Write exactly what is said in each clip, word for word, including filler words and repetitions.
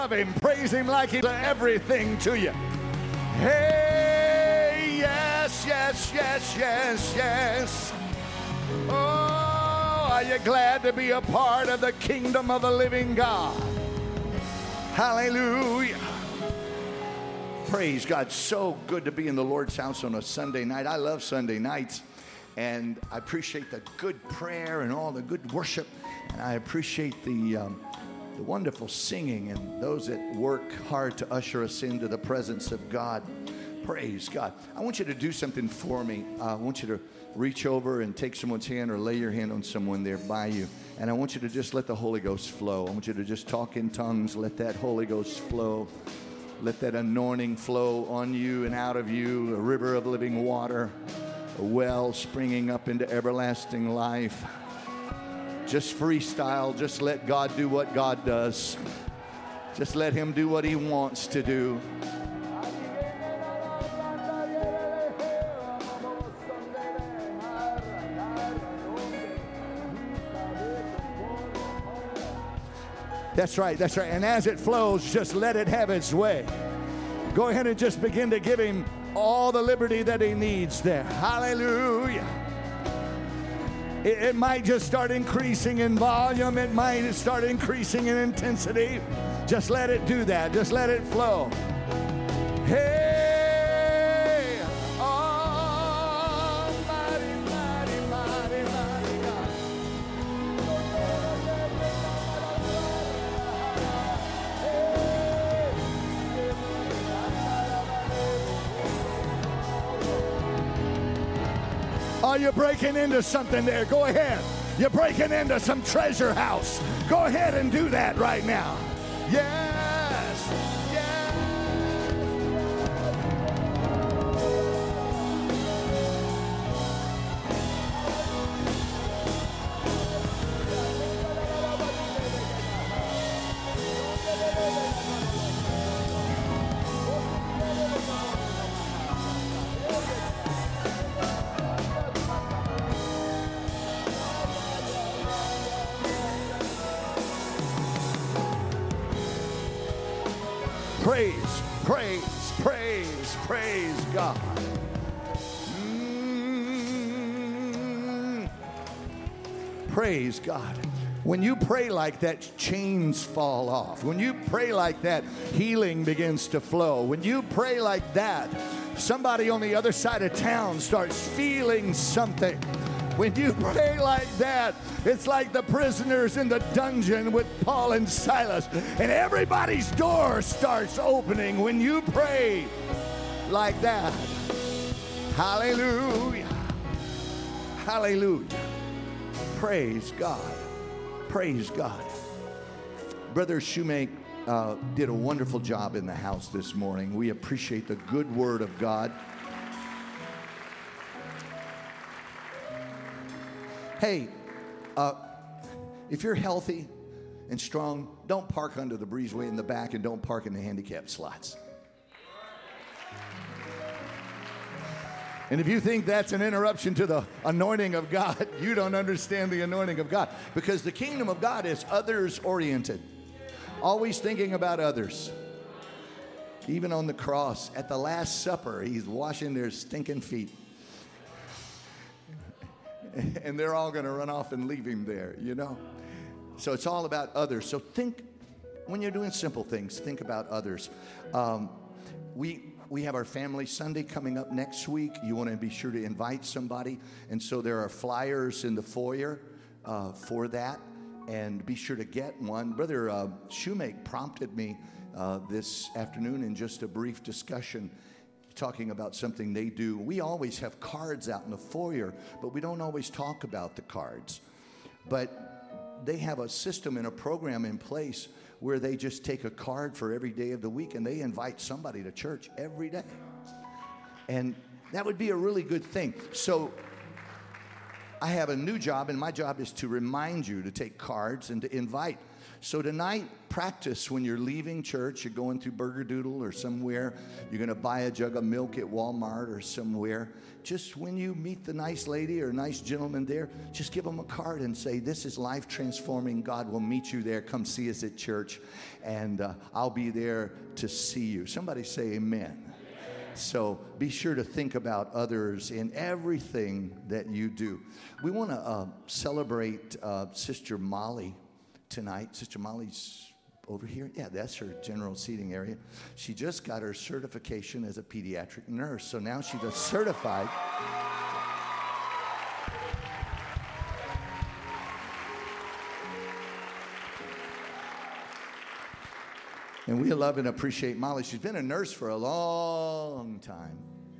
Love him, praise him like he's everything to you. Hey, yes, yes, yes, yes, yes. Oh, are you glad to be a part of the kingdom of the living God? Hallelujah. Praise God. So good to be in the Lord's house on a Sunday night. I love Sunday nights, and I appreciate the good prayer and all the good worship, and I appreciate the um, the wonderful singing and those that work hard to usher us into the presence of God. Praise God. I want you to do something for me. Uh, I want you to reach over and take someone's hand or lay your hand on someone there by you. And I want you to just let the Holy Ghost flow. I want you to just talk in tongues. Let that Holy Ghost flow. Let that anointing flow on you and out of you. A river of living water. A well springing up into everlasting life. Just freestyle. Just let God do what God does. Just let him do what he wants to do. That's right, that's right. And as it flows, just let it have its way. Go ahead and just begin to give him all the liberty that he needs there. Hallelujah. It, it might just start increasing in volume. It might start increasing in intensity. Just let it do that. Just let it flow. Hey, oh, mighty, mighty, mighty, mighty God. Are you breaking into something there? Go ahead. You're breaking into some treasure house. Go ahead and do that right now. Yes. Yes. Praise, praise, praise, praise God. Mm. Praise God. When you pray like that, chains fall off. When you pray like that, healing begins to flow. When you pray like that, somebody on the other side of town starts feeling something. When you pray like that, it's like the prisoners in the dungeon with Paul and Silas, and everybody's door starts opening when you pray like that. Hallelujah. Hallelujah. Praise God. Praise God. Brother Shoemake uh, did a wonderful job in the house this morning. We appreciate the good word of God. Hey, uh, if you're healthy and strong, don't park under the breezeway in the back and don't park in the handicapped slots. And if you think that's an interruption to the anointing of God, you don't understand the anointing of God. Because the kingdom of God is others-oriented. Always thinking about others. Even on the cross, at the Last Supper, he's washing their stinking feet. And they're all going to run off and leave him there, you know. So it's all about others. So think, when you're doing simple things, think about others. Um, we we have our Family Sunday coming up next week. You want to be sure to invite somebody. And so there are flyers in the foyer uh, for that. And be sure to get one. Brother uh, Shoemake prompted me uh, this afternoon in just a brief discussion, talking about something they do. We always have cards out in the foyer, but we don't always talk about the cards. But they have a system and a program in place where they just take a card for every day of the week and they invite somebody to church every day. And that would be a really good thing. So I have a new job, and my job is to remind you to take cards and to invite. So tonight, practice when you're leaving church. You're going through Burger Doodle or somewhere. You're going to buy a jug of milk at Walmart or somewhere. Just when you meet the nice lady or nice gentleman there, just give them a card and say, this is life transforming. God will meet you there. Come see us at church. And uh, I'll be there to see you. Somebody say amen. So be sure to think about others in everything that you do. We want to uh, celebrate uh, Sister Molly tonight. Sister Molly's over here. Yeah, that's her general seating area. She just got her certification as a pediatric nurse. So now she's a certified. And we love and appreciate Molly. She's been a nurse for a long time.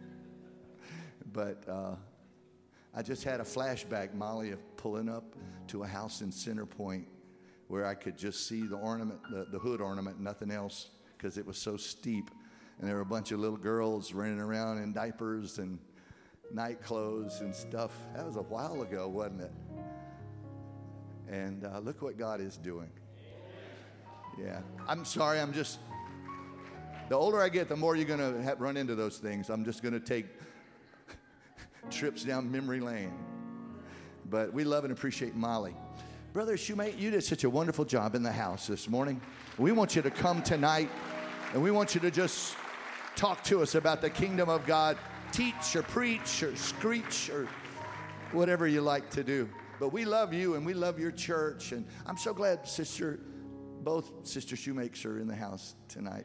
But uh, I just had a flashback, Molly, of pulling up to a house in Center Point where I could just see the ornament, the, the hood ornament, nothing else, because it was so steep. And there were a bunch of little girls running around in diapers and night clothes and stuff. That was a while ago, wasn't it? And uh, look what God is doing. Yeah. I'm sorry, I'm just, the older I get, the more you're going to run into those things. I'm just going to take trips down memory lane. But we love and appreciate Molly. Brother Shoemate, you did such a wonderful job in the house this morning. We want you to come tonight, and we want you to just talk to us about the kingdom of God. Teach or preach or screech or whatever you like to do. But we love you, and we love your church. And I'm so glad, Sister, both Sister Shoemakes are in the house tonight.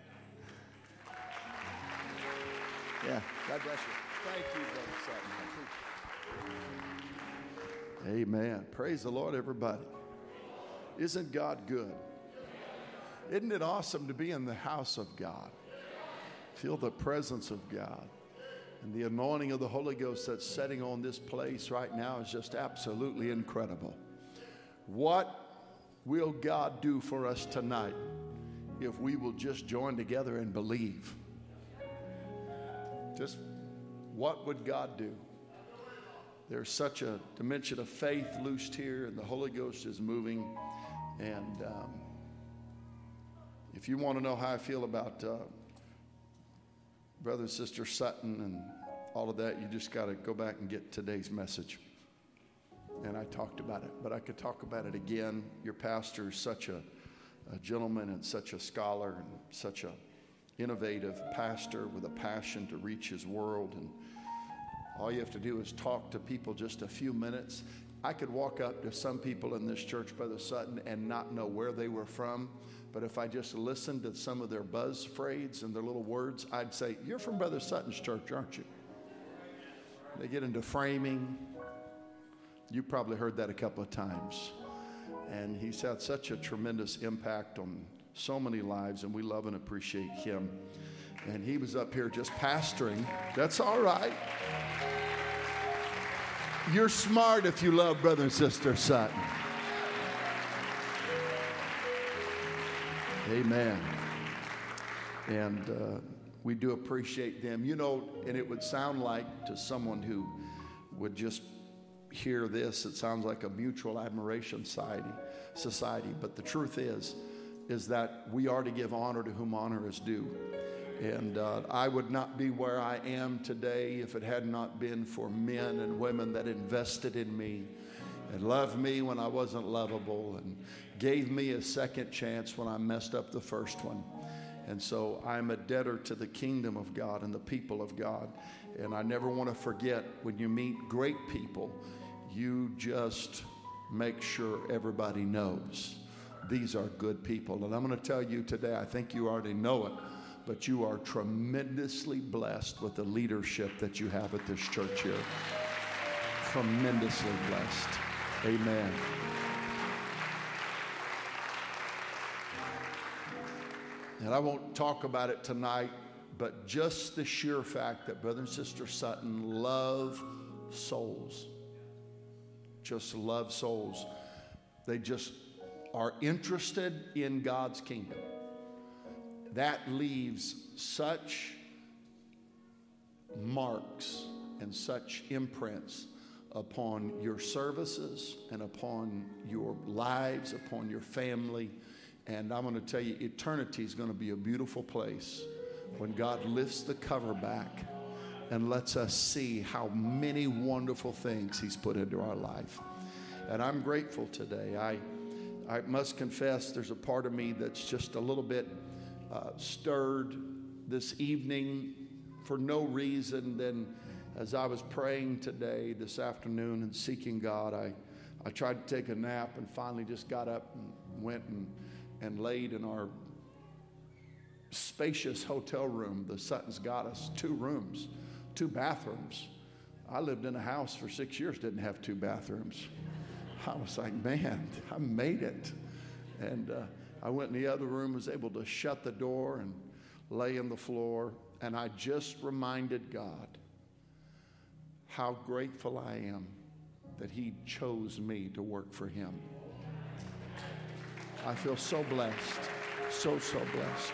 Yeah, God bless you. Thank you, Brother Sutton. Amen. Praise the Lord, everybody. Isn't God good? Isn't it awesome to be in the house of God? Feel the presence of God. And the anointing of the Holy Ghost that's setting on this place right now is just absolutely incredible. What will God do for us tonight if we will just join together and believe? Just what would God do? There's such a dimension of faith loosed here, and the Holy Ghost is moving. And um, if you want to know how I feel about uh, Brother and Sister Sutton and all of that, you just got to go back and get today's message. And I talked about it, but I could talk about it again. Your pastor is such a, a gentleman and such a scholar and such a innovative pastor with a passion to reach his world. And all you have to do is talk to people just a few minutes. I could walk up to some people in this church, Brother Sutton, and not know where they were from. But if I just listened to some of their buzz phrases and their little words, I'd say, you're from Brother Sutton's church, aren't you? They get into framing. You probably heard that a couple of times. And he's had such a tremendous impact on so many lives, and we love and appreciate him. And he was up here just pastoring. That's all right. You're smart if you love Brother and Sister Sutton. Amen. And uh, we do appreciate them. You know, and it would sound like to someone who would just hear this, it sounds like a mutual admiration society, society. But the truth is, is that we are to give honor to whom honor is due. And uh, I would not be where I am today if it had not been for men and women that invested in me and loved me when I wasn't lovable and gave me a second chance when I messed up the first one. And so I'm a debtor to the kingdom of God and the people of God. And I never want to forget, when you meet great people, you just make sure everybody knows these are good people. And I'm going to tell you today, I think you already know it, but you are tremendously blessed with the leadership that you have at this church here. Tremendously blessed. Amen. And I won't talk about it tonight, but just the sheer fact that Brother and Sister Sutton love souls. Just love souls. They just are interested in God's kingdom. That leaves such marks and such imprints upon your services and upon your lives, upon your family. And I'm going to tell you, eternity is going to be a beautiful place when God lifts the cover back and lets us see how many wonderful things he's put into our life. And I'm grateful today. I, I must confess there's a part of me that's just a little bit uh, stirred this evening for no reason. Then as I was praying today, this afternoon, and seeking God, I, I tried to take a nap and finally just got up and went and, and laid in our spacious hotel room. The Suttons got us two rooms, two bathrooms. I lived in a house for six years, didn't have two bathrooms. I was like, man, I made it. And uh, I went in the other room, was able to shut the door and lay on the floor. And I just reminded God how grateful I am that he chose me to work for him. I feel so blessed, so, so blessed.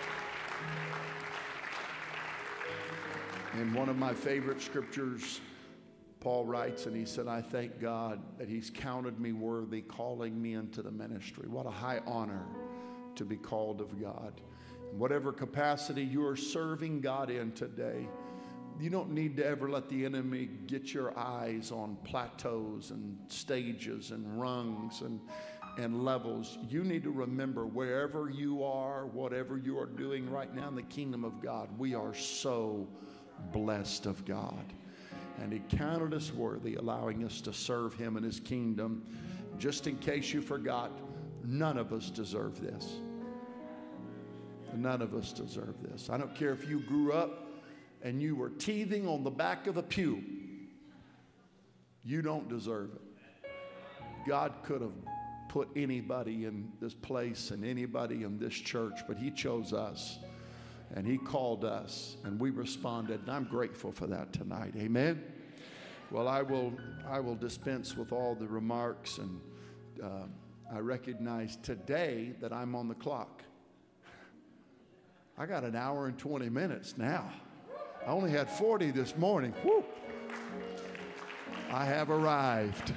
In one of my favorite scriptures, Paul writes, and he said, I thank God that he's counted me worthy, calling me into the ministry. What a high honor to be called of God. In whatever capacity you are serving God in today, you don't need to ever let the enemy get your eyes on plateaus and stages and rungs and, and levels. You need to remember, wherever you are, whatever you are doing right now in the kingdom of God, we are so blessed of God. And he counted us worthy, allowing us to serve him in his kingdom. Just in case you forgot, none of us deserve this. None of us deserve this. I don't care if you grew up and you were teething on the back of a pew. You don't deserve it. God could have put anybody in this place and anybody in this church, but he chose us. And he called us, and we responded, and I'm grateful for that tonight. Amen? Well, I will I will dispense with all the remarks, and uh, I recognize today that I'm on the clock. I got an hour and twenty minutes now. I only had forty this morning. Woo! I have arrived.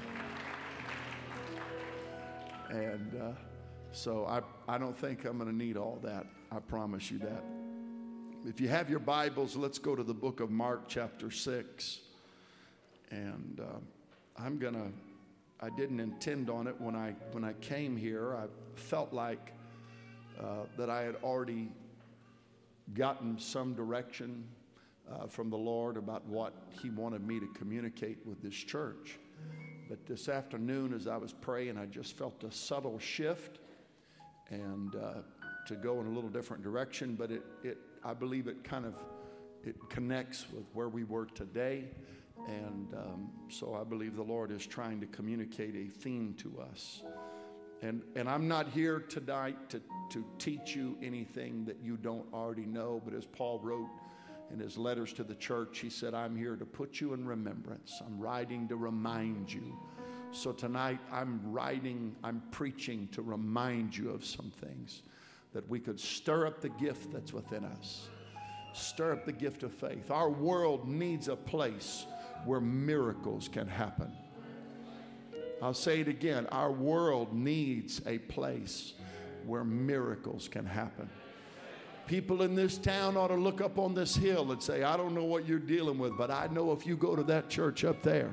And uh, so I, I don't think I'm going to need all that. I promise you that. If you have your Bibles, let's go to the book of Mark chapter six. And uh, I'm going to, I didn't intend on it when I, when I came here. I felt like uh, that I had already gotten some direction uh, from the Lord about what he wanted me to communicate with this church. But this afternoon as I was praying, I just felt a subtle shift and uh, to go in a little different direction. But it, it I believe it kind of, it connects with where we were today. And um, so I believe the Lord is trying to communicate a theme to us. And and I'm not here tonight to, to teach you anything that you don't already know. But as Paul wrote in his letters to the church, he said, I'm here to put you in remembrance. I'm writing to remind you. So tonight I'm writing, I'm preaching to remind you of some things, that we could stir up the gift that's within us. Stir up the gift of faith. Our world needs a place where miracles can happen. I'll say it again. Our world needs a place where miracles can happen. People in this town ought to look up on this hill and say, I don't know what you're dealing with, but I know if you go to that church up there,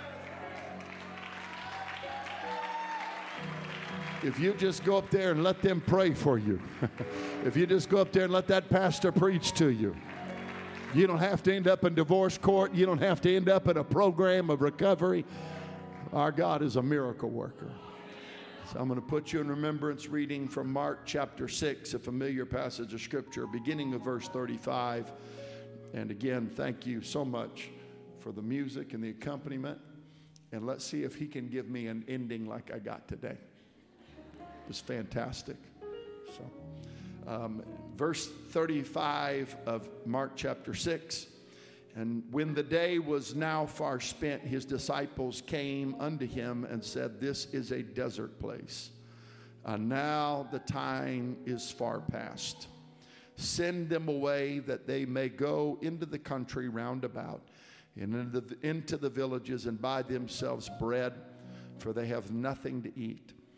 if you just go up there and let them pray for you, if you just go up there and let that pastor preach to you, you don't have to end up in divorce court. You don't have to end up in a program of recovery. Our God is a miracle worker. So I'm going to put you in remembrance reading from Mark chapter six, a familiar passage of scripture, beginning of verse thirty-five. And again, thank you so much for the music and the accompaniment. And let's see if he can give me an ending like I got today. It's fantastic. So, um, verse thirty-five of Mark chapter six. And when the day was now far spent, his disciples came unto him and said, this is a desert place. And now the time is far past. Send them away that they may go into the country round about and into the, into the villages and buy themselves bread, for they have nothing to eat.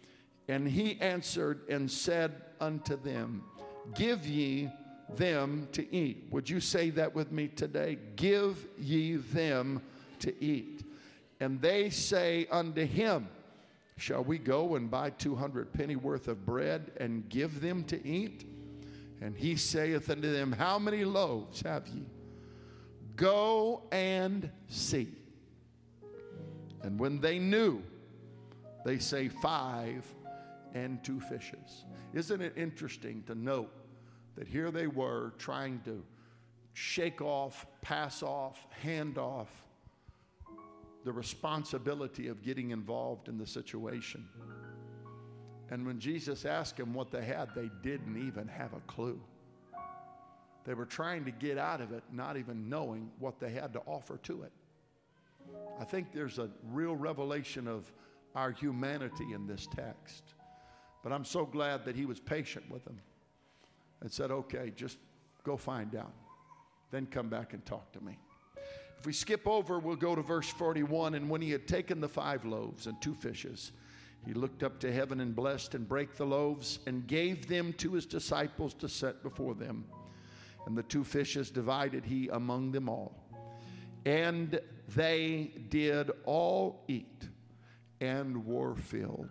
And he answered and said unto them, give ye them to eat. Would you say that with me today? Give ye them to eat. And they say unto him, shall we go and buy two hundred penny worth of bread and give them to eat? And he saith unto them, how many loaves have ye? Go and see. And when they knew, they say five and two fishes. Isn't it interesting to note that here they were trying to shake off, pass off, hand off the responsibility of getting involved in the situation. And when Jesus asked them what they had, they didn't even have a clue. They were trying to get out of it, not even knowing what they had to offer to it. I think there's a real revelation of our humanity in this text. But I'm so glad that he was patient with them and said, okay, just go find out. Then come back and talk to me. If we skip over, we'll go to verse forty-one. And when he had taken the five loaves and two fishes, he looked up to heaven and blessed and brake the loaves and gave them to his disciples to set before them. And the two fishes divided he among them all. And they did all eat and were filled.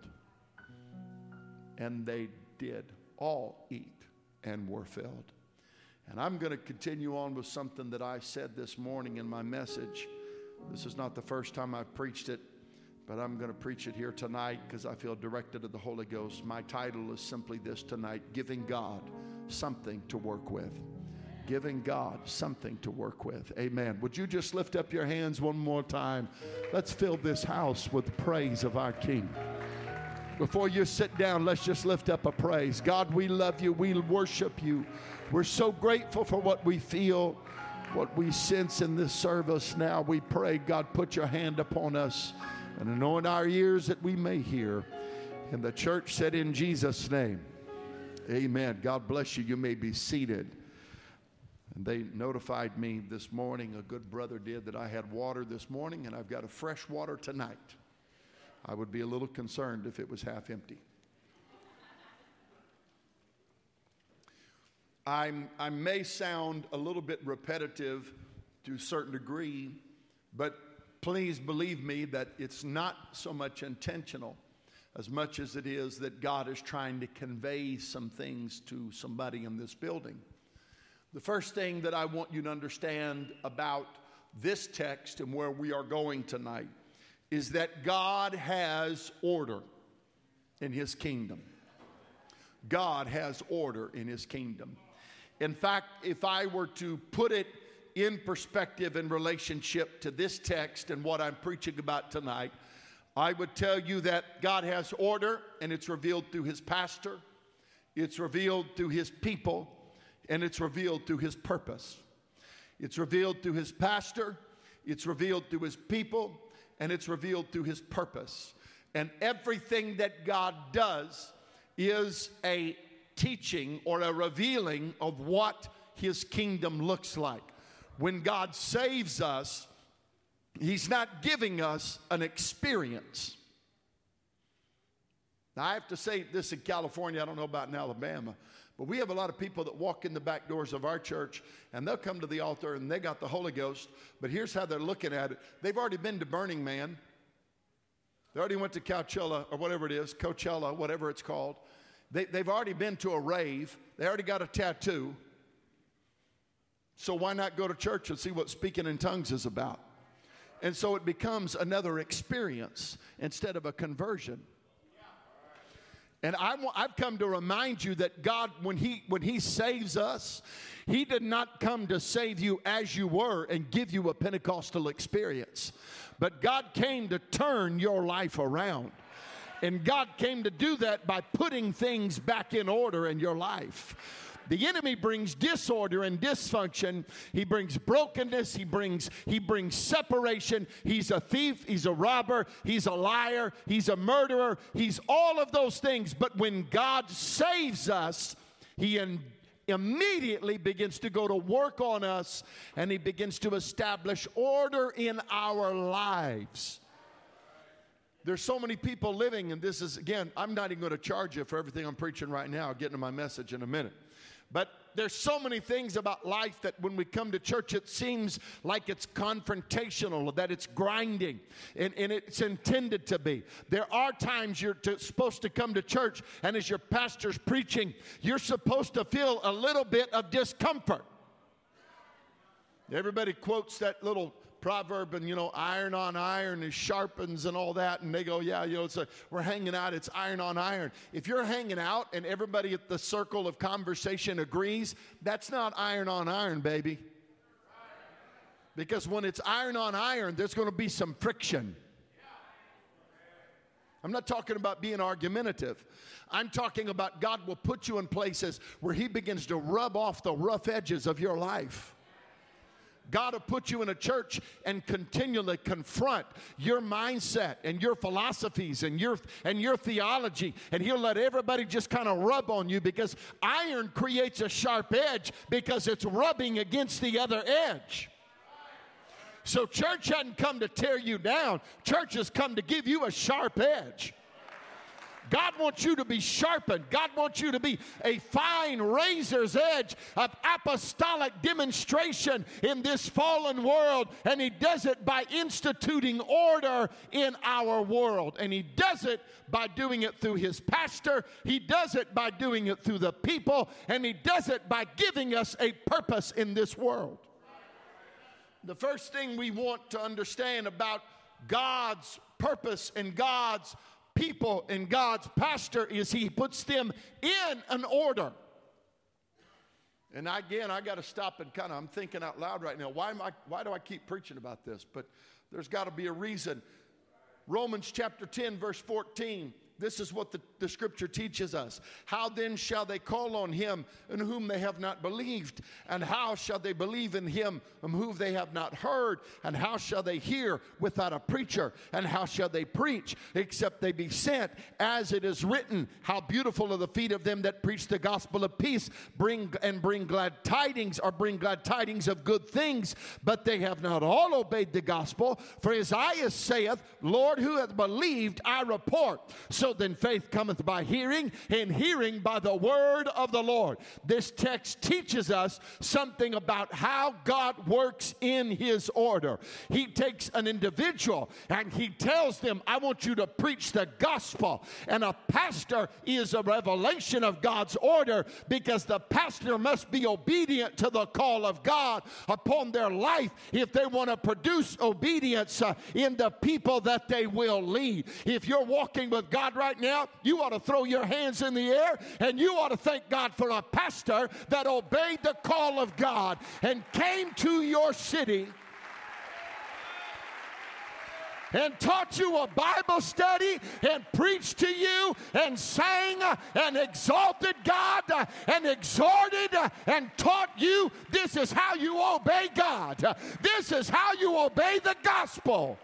And they did all eat and were filled. And I'm going to continue on with something that I said this morning in my message. This is not the first time I've preached it, but I'm going to preach it here tonight because I feel directed of the Holy Ghost. My title is simply this tonight: Giving God Something to Work With. Giving God something to work with. Amen. Would you just lift up your hands one more time? Let's fill this house with praise of our King. Before you sit down, let's just lift up a praise. God, we love you. We worship you. We're so grateful for what we feel, what we sense in this service now. We pray, God, put your hand upon us and anoint our ears that we may hear. And the church said, in Jesus' name, amen. God bless you. You may be seated. And they notified me this morning, a good brother did, that I had water this morning, and I've got a fresh water tonight. I would be a little concerned if it was half empty. I'm, I may sound a little bit repetitive to a certain degree, but please believe me that it's not so much intentional as much as it is that God is trying to convey some things to somebody in this building. The first thing that I want you to understand about this text and where we are going tonight is that God has order in his kingdom. God has order in his kingdom. In fact, if I were to put it in perspective in relationship to this text and what I'm preaching about tonight, I would tell you that God has order, and it's revealed through his pastor, it's revealed through his people, and it's revealed through his purpose. It's revealed through his pastor, it's revealed through his people, and it's revealed through his purpose. And everything that God does is a teaching or a revealing of what his kingdom looks like. When God saves us, he's not giving us an experience. Now, I have to say this in California, I don't know about in Alabama, but we have a lot of people that walk in the back doors of our church, and they'll come to the altar, and they got the Holy Ghost, but here's how they're looking at it. They've already been to Burning Man. They already went to Coachella, or whatever it is, Coachella, whatever it's called. They, they've already been to a rave. They already got a tattoo. So why not go to church and see what speaking in tongues is about? And so it becomes another experience instead of a conversion. And I, I've come to remind you that God, when he, when he saves us, he did not come to save you as you were and give you a Pentecostal experience. But God came to turn your life around. And God came to do that by putting things back in order in your life. The enemy brings disorder and dysfunction. He brings brokenness. He brings, he brings separation. He's a thief. He's a robber. He's a liar. He's a murderer. He's all of those things. But when God saves us, he in, immediately begins to go to work on us, and he begins to establish order in our lives. There's so many people living, and this is, again, I'm not even going to charge you for everything I'm preaching right now. I'll get into my message in a minute. But there's so many things about life that when we come to church, it seems like it's confrontational, that it's grinding, and, and it's intended to be. There are times you're to, supposed to come to church, and as your pastor's preaching, you're supposed to feel a little bit of discomfort. Everybody quotes that little proverb, and you know, iron on iron is sharpens and all that, and they go, yeah, you know, it's a, we're hanging out, it's iron on iron. If you're hanging out and everybody at the circle of conversation agrees, that's not iron on iron, baby. Because when it's iron on iron, there's going to be some friction. I'm not talking about being argumentative. I'm talking about God will put you in places where He begins to rub off the rough edges of your life. God will put you in a church and continually confront your mindset and your philosophies and your and your theology, and He'll let everybody just kind of rub on you, because iron creates a sharp edge because it's rubbing against the other edge. So church hasn't come to tear you down. Church has come to give you a sharp edge. God wants you to be sharpened. God wants you to be a fine razor's edge of apostolic demonstration in this fallen world. And He does it by instituting order in our world. And He does it by doing it through His pastor. He does it by doing it through the people. And He does it by giving us a purpose in this world. The first thing we want to understand about God's purpose and God's people and God's pastor is He puts them in an order. And again, I got to stop and kind of, I'm thinking out loud right now, why am I, why do I keep preaching about this? But there's got to be a reason. Romans chapter ten, verse fourteen. This is what the, the scripture teaches us. How then shall they call on Him in whom they have not believed? And how shall they believe in Him in whom they have not heard? And how shall they hear without a preacher? And how shall they preach except they be sent? As it is written, how beautiful are the feet of them that preach the gospel of peace, bring and bring glad tidings, or bring glad tidings of good things. But they have not all obeyed the gospel. For Isaiah saith, Lord, who hath believed our report? So then faith cometh by hearing, and hearing by the word of the Lord. This text teaches us something about how God works in His order. He takes an individual and He tells them, I want you to preach the gospel. And a pastor is a revelation of God's order, because the pastor must be obedient to the call of God upon their life if they want to produce obedience uh, in the people that they will lead. If you're walking with God right now, you ought to throw your hands in the air, and you ought to thank God for a pastor that obeyed the call of God and came to your city and taught you a Bible study and preached to you and sang and exalted God and exhorted and taught you this is how you obey God. This is how you obey the gospel.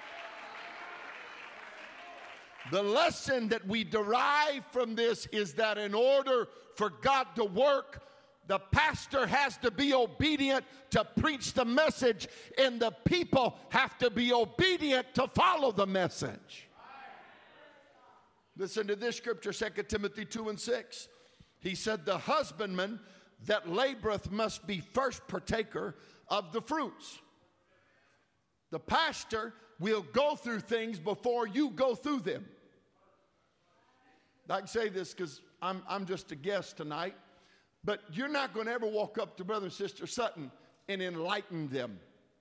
The lesson that we derive from this is that in order for God to work, the pastor has to be obedient to preach the message, and the people have to be obedient to follow the message. Listen to this scripture, Second Timothy two and six. He said, the husbandman that laboreth must be first partaker of the fruits. The pastor will go through things before you go through them. I can say this because I'm, I'm just a guest tonight, but you're not going to ever walk up to Brother and Sister Sutton and enlighten them.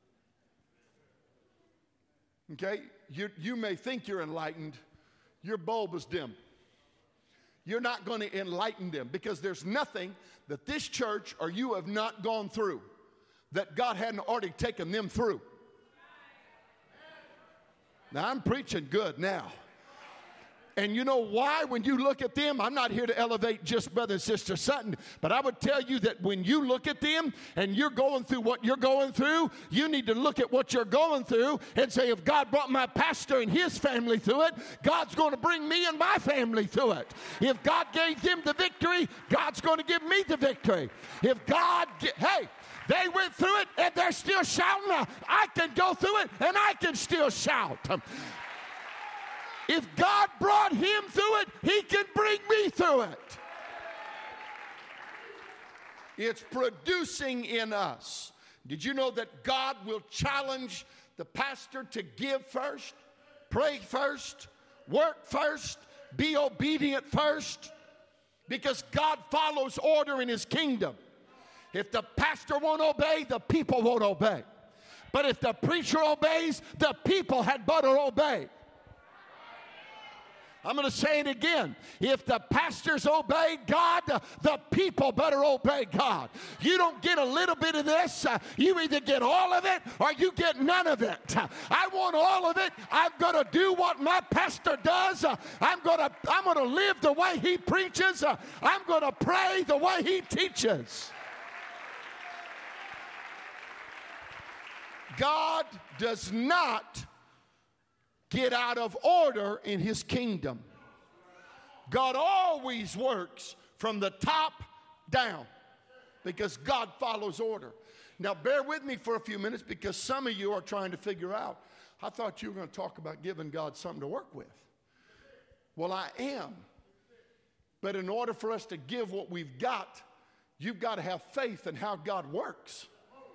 Okay? You, you may think you're enlightened. Your bulb is dim. You're not going to enlighten them, because there's nothing that this church or you have not gone through that God hadn't already taken them through. Now, I'm preaching good now. And you know why? When you look at them, I'm not here to elevate just Brother and Sister Sutton, but I would tell you that when you look at them and you're going through what you're going through, you need to look at what you're going through and say, if God brought my pastor and his family through it, God's going to bring me and my family through it. If God gave them the victory, God's going to give me the victory. If God, hey, they went through it and they're still shouting, I can go through it and I can still shout. If God brought him through it, he can bring me through it. It's producing in us. Did you know that God will challenge the pastor to give first, pray first, work first, be obedient first? Because God follows order in his kingdom. If the pastor won't obey, the people won't obey. But if the preacher obeys, the people had better obey. I'm going to say it again. If the pastors obey God, the people better obey God. You don't get a little bit of this. You either get all of it or you get none of it. I want all of it. I'm going to do what my pastor does. I'm going to, I'm going to live the way he preaches. I'm going to pray the way he teaches. God does not get out of order in his kingdom. God always works from the top down because God follows order. Now bear with me for a few minutes because some of you are trying to figure out, I thought you were going to talk about giving God something to work with. Well, I am. But in order for us to give what we've got, you've got to have faith in how God works.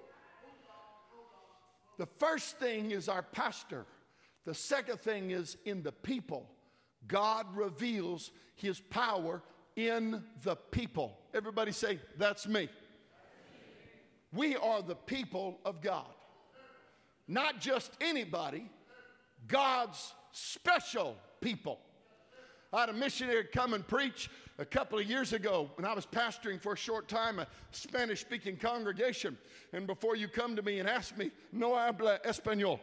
The first thing is our pastor. The second thing is in the people. God reveals his power in the people. Everybody say, that's me. We are the people of God. Not just anybody, God's special people. I had a missionary come and preach a couple of years ago when I was pastoring for a short time, a Spanish-speaking congregation. And before you come to me and ask me, no habla español.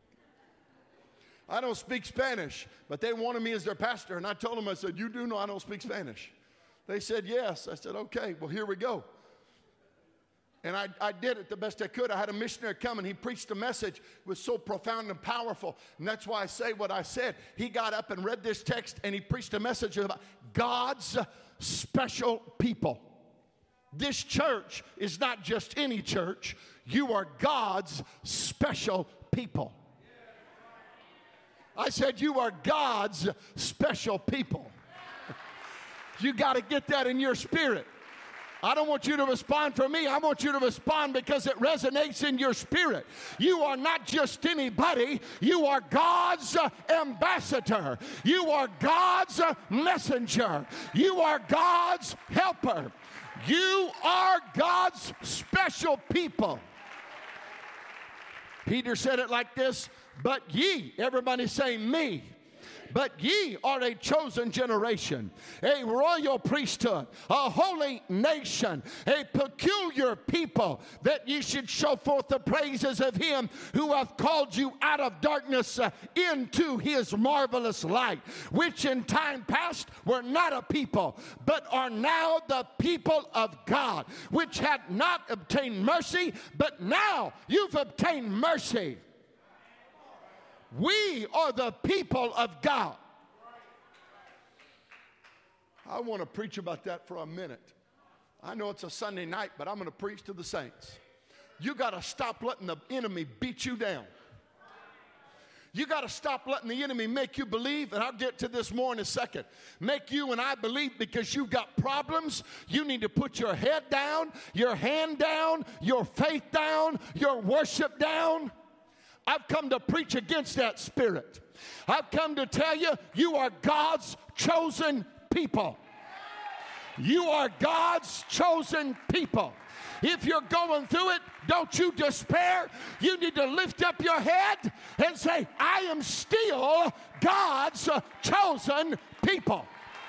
I don't speak Spanish, but they wanted me as their pastor. And I told them, I said, you do know I don't speak Spanish. They said, yes. I said, okay, well, here we go. And I, I did it the best I could. I had a missionary come and he preached a message. It was so profound and powerful. And that's why I say what I said. He got up and read this text and he preached a message about God's special people. This church is not just any church. You are God's special people. I said you are God's special people. You got to get that in your spirit. I don't want you to respond for me. I want you to respond because it resonates in your spirit. You are not just anybody. You are God's uh, ambassador. You are God's uh, messenger. You are God's helper. You are God's special people. Peter said it like this, but ye, everybody say me. But ye are a chosen generation, a royal priesthood, a holy nation, a peculiar people, that ye should show forth the praises of him who hath called you out of darkness uh, into his marvelous light, which in time past were not a people, but are now the people of God, which had not obtained mercy, but now you've obtained mercy. We are the people of God. I want to preach about that for a minute. I know it's a Sunday night, but I'm going to preach to the saints. You got to stop letting the enemy beat you down. You got to stop letting the enemy make you believe, and I'll get to this more in a second. Make you and I believe because you've got problems. You need to put your head down, your hand down, your faith down, your worship down. I've come to preach against that spirit. I've come to tell you, you are God's chosen people. You are God's chosen people. If you're going through it, don't you despair. You need to lift up your head and say, I am still God's chosen people.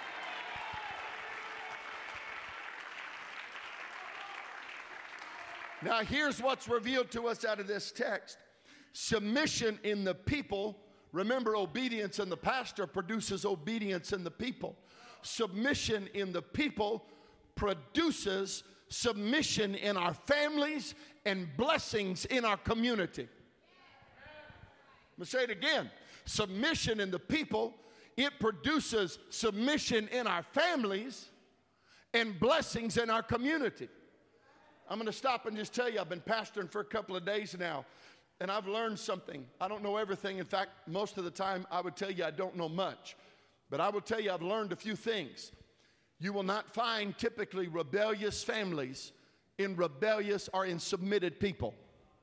Now, here's what's revealed to us out of this text. Submission in the people. Remember, obedience in the pastor produces obedience in the people. Submission in the people produces submission in our families and blessings in our community. I'm going to say it again. Submission in the people, it produces submission in our families and blessings in our community. I'm going to stop and just tell you, I've been pastoring for a couple of days now. and I've learned something. I don't know everything. In fact, most of the time I would tell you I don't know much. But I will tell you I've learned a few things. You will not find typically rebellious families in rebellious or in submitted people.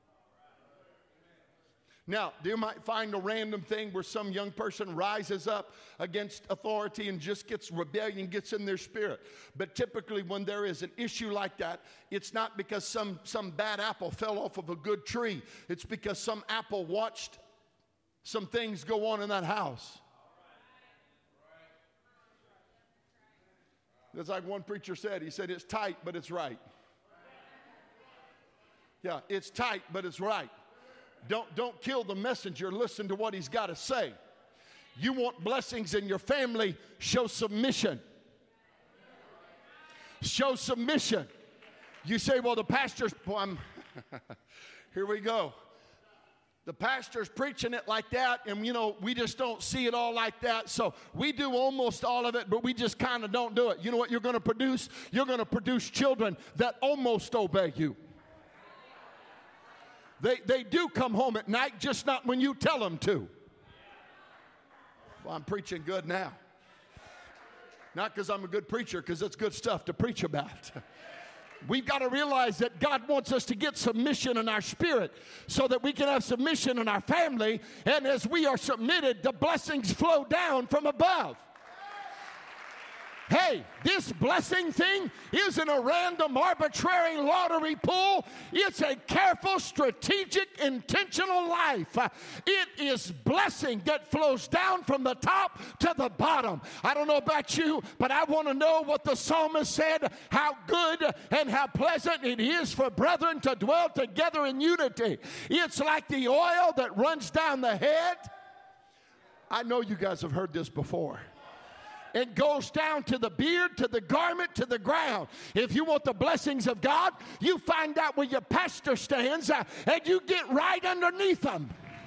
Now, you might find a random thing where some young person rises up against authority and just gets rebellion, gets in their spirit. But typically when there is an issue like that, it's not because some, some bad apple fell off of a good tree. It's because some apple watched some things go on in that house. It's like one preacher said. He said, it's tight, but it's right. Yeah, it's tight, but it's right. Don't, don't kill the messenger. Listen to what he's got to say. You want blessings in your family, show submission. Show submission. You say, well, the pastor's, well, I'm here we go. The pastor's preaching it like that, and, you know, we just don't see it all like that. So we do almost all of it, but we just kind of don't do it. You know what you're going to produce? You're going to produce children that almost obey you. They, they do come home at night, just not when you tell them to. Well, I'm preaching good now. Not because I'm a good preacher, because it's good stuff to preach about. We've got to realize that God wants us to get submission in our spirit so that we can have submission in our family. And as we are submitted, the blessings flow down from above. Hey, this blessing thing isn't a random, arbitrary lottery pool. It's a careful, strategic, intentional life. Uh, it is blessing that flows down from the top to the bottom. I don't know about you, but I want to know what the psalmist said, how good and how pleasant it is for brethren to dwell together in unity. It's like the oil that runs down the head. I know you guys have heard this before. It goes down to the beard, to the garment, to the ground. If you want the blessings of God, you find out where your pastor stands uh, and you get right underneath them.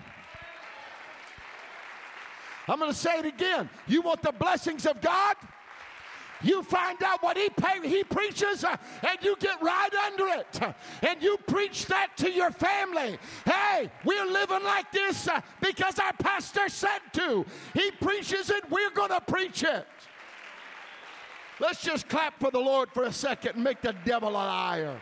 I'm going to say it again. You want the blessings of God? You find out what he, pay, he preaches uh, and you get right under it. Uh, and you preach that to your family. Hey, we're living like this uh, because our pastor said to. He preaches it, we're going to preach it. Let's just clap for the Lord for a second and make the devil a liar.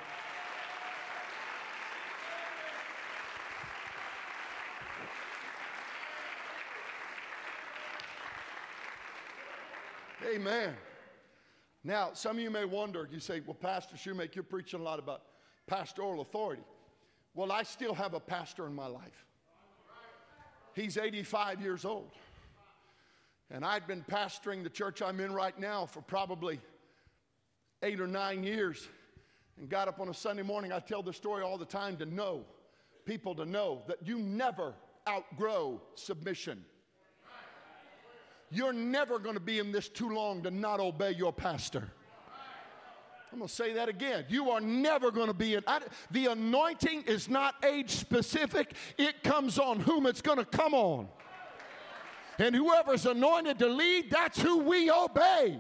Amen. Now, some of you may wonder, you say, well, Pastor Shoemake, you're preaching a lot about pastoral authority. Well, I still have a pastor in my life. He's eighty-five years old. And I'd been pastoring the church I'm in right now for probably eight or nine years. And got up on a Sunday morning. I tell the story all the time to know, people to know that you never outgrow submission. You're never going to be in this too long to not obey your pastor. I'm going to say that again. You are never going to be in. I, the anointing is not age specific. It comes on whom it's going to come on. And whoever's anointed to lead, that's who we obey.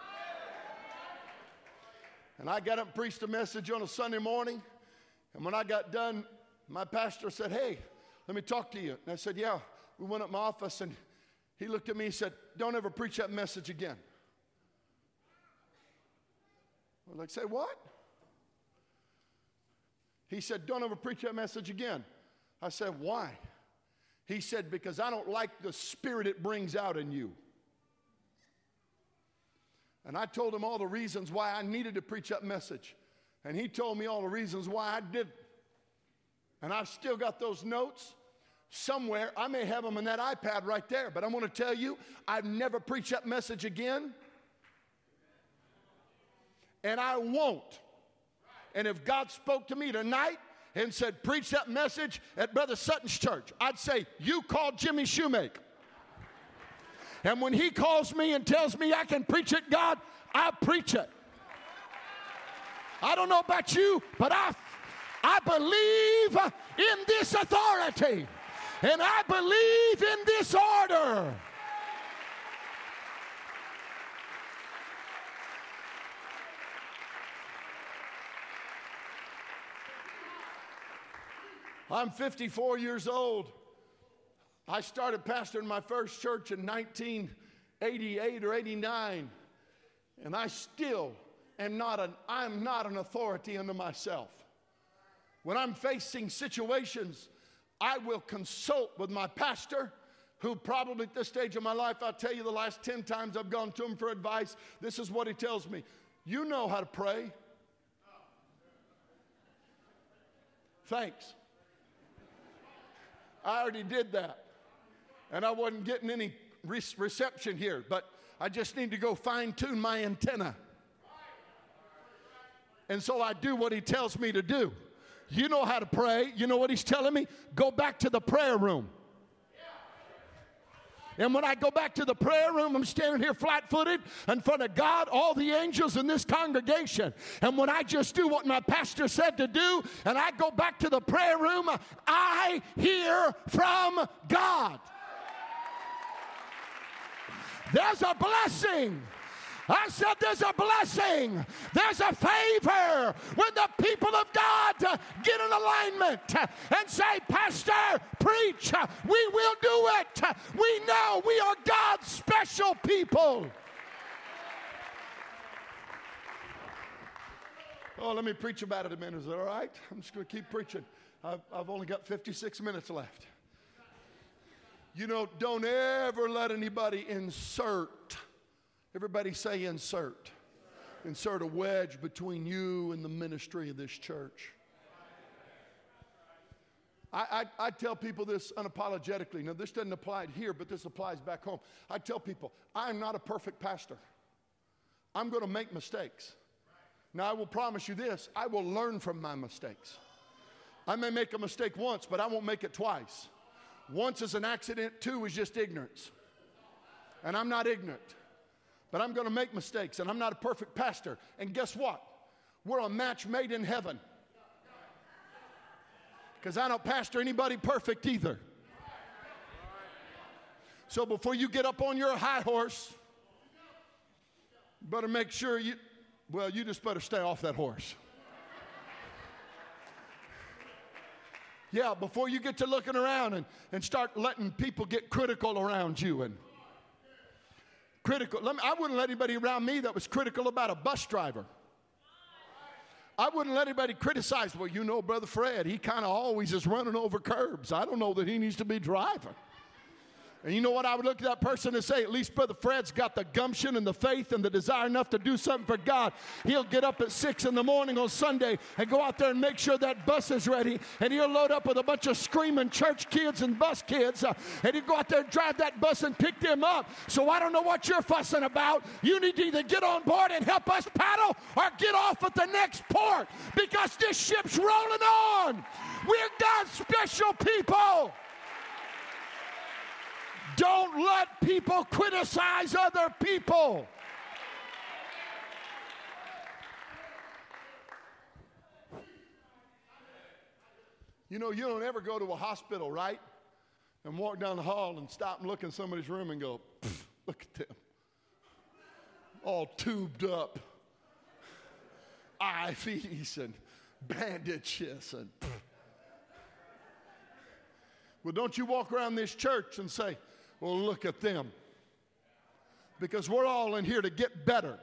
And I got up and preached a message on a Sunday morning. And when I got done, my pastor said, hey, let me talk to you. And I said, yeah. We went up my office and he looked at me and said, don't ever preach that message again. I was like, say what? He said, don't ever preach that message again. I said, why? He said, because I don't like the spirit it brings out in you. And I told him all the reasons why I needed to preach that message. And he told me all the reasons why I didn't. And I've still got those notes somewhere. I may have them in that iPad right there. But I'm going to tell you, I've never preached that message again. And I won't. And if God spoke to me tonight and said, preach that message at Brother Sutton's church, I'd say, you call Jimmy Shoemake. And when he calls me and tells me I can preach it, God, I'll preach it. I don't know about you, but I, I believe in this authority. And I believe in this order. I'm fifty-four years old. I started pastoring my first church in nineteen eighty-eight or eighty-nine. And I still am not an, I'm not an authority unto myself. When I'm facing situations, I will consult with my pastor, who probably at this stage of my life, I'll tell you the last ten times I've gone to him for advice, this is what he tells me. You know how to pray. Thanks. I already did that. And I wasn't getting any re- reception here, but I just need to go fine-tune my antenna. And so I do what he tells me to do. You know how to pray. You know what he's telling me? Go back to the prayer room. And when I go back to the prayer room, I'm standing here flat-footed in front of God, all the angels in this congregation. And when I just do what my pastor said to do, and I go back to the prayer room, I hear from God. There's a blessing. I said there's a blessing. There's a favor when the people of God get in alignment and say, Pastor, preach. We will do it. We know we are God's special people. Oh, let me preach about it a minute. Is that all right? I'm just going to keep preaching. I've, I've only got fifty-six minutes left. You know, don't ever let anybody insert. Everybody say insert. Insert a wedge between you and the ministry of this church. I, I, I tell people this unapologetically. Now, this doesn't apply here, but this applies back home. I tell people, I am not a perfect pastor. I'm going to make mistakes. Now, I will promise you this. I will learn from my mistakes. I may make a mistake once, but I won't make it twice. Once is an accident. Two is just ignorance. And I'm not ignorant. But I'm going to make mistakes, and I'm not a perfect pastor. And guess what? We're a match made in heaven. Because I don't pastor anybody perfect either. So before you get up on your high horse, you better make sure you, well, you just better stay off that horse. Yeah, before you get to looking around and, and start letting people get critical around you and critical. Let me, I wouldn't let anybody around me that was critical about a bus driver. I wouldn't let anybody criticize, well, you know, Brother Fred, he kind of always is running over curbs. I don't know that he needs to be driving. And you know what? I would look at that person and say, at least Brother Fred's got the gumption and the faith and the desire enough to do something for God. He'll get up at six in the morning on Sunday and go out there and make sure that bus is ready. And he'll load up with a bunch of screaming church kids and bus kids. Uh, and he'll go out there and drive that bus and pick them up. So I don't know what you're fussing about. You need to either get on board and help us paddle or get off at the next port, because this ship's rolling on. We're God's special people. Don't let people criticize other people. You know, you don't ever go to a hospital, right? And walk down the hall and stop and look in somebody's room and go, look at them. All tubed up. I Vs and bandages. And well, don't you walk around this church and say, well, look at them. Because we're all in here to get better.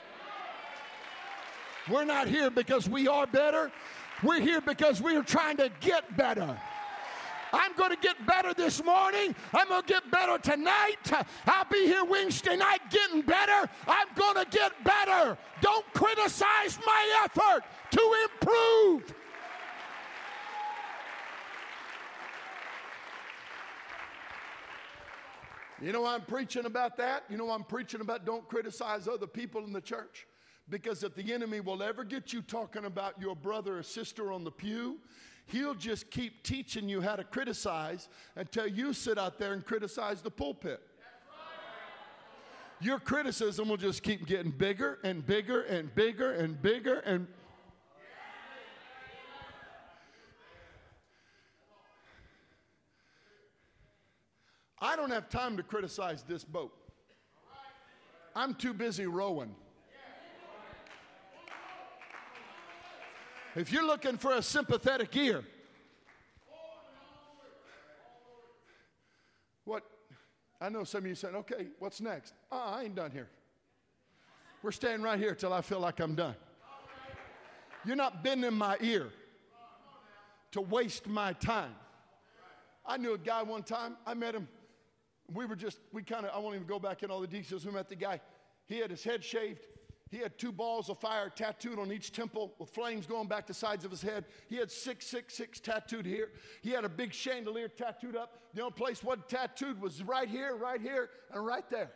We're not here because we are better. We're here because we are trying to get better. I'm going to get better this morning. I'm going to get better tonight. I'll be here Wednesday night getting better. I'm going to get better. Don't criticize my effort to improve. You know why I'm preaching about that? You know why I'm preaching about don't criticize other people in the church? Because if the enemy will ever get you talking about your brother or sister on the pew, he'll just keep teaching you how to criticize until you sit out there and criticize the pulpit. Your criticism will just keep getting bigger and bigger and bigger and bigger and I don't have time to criticize this boat. I'm too busy rowing. If you're looking for a sympathetic ear, what, I know some of you said, okay, what's next? Uh, I ain't done here. We're staying right here till I feel like I'm done. You're not bending my ear to waste my time. I knew a guy one time, I met him, we were just, we kind of, I won't even go back in all the details, we met the guy, he had his head shaved, he had two balls of fire tattooed on each temple with flames going back the sides of his head. He had six six six tattooed here. He had a big chandelier tattooed up. The only place wasn't tattooed was right here, right here, and right there.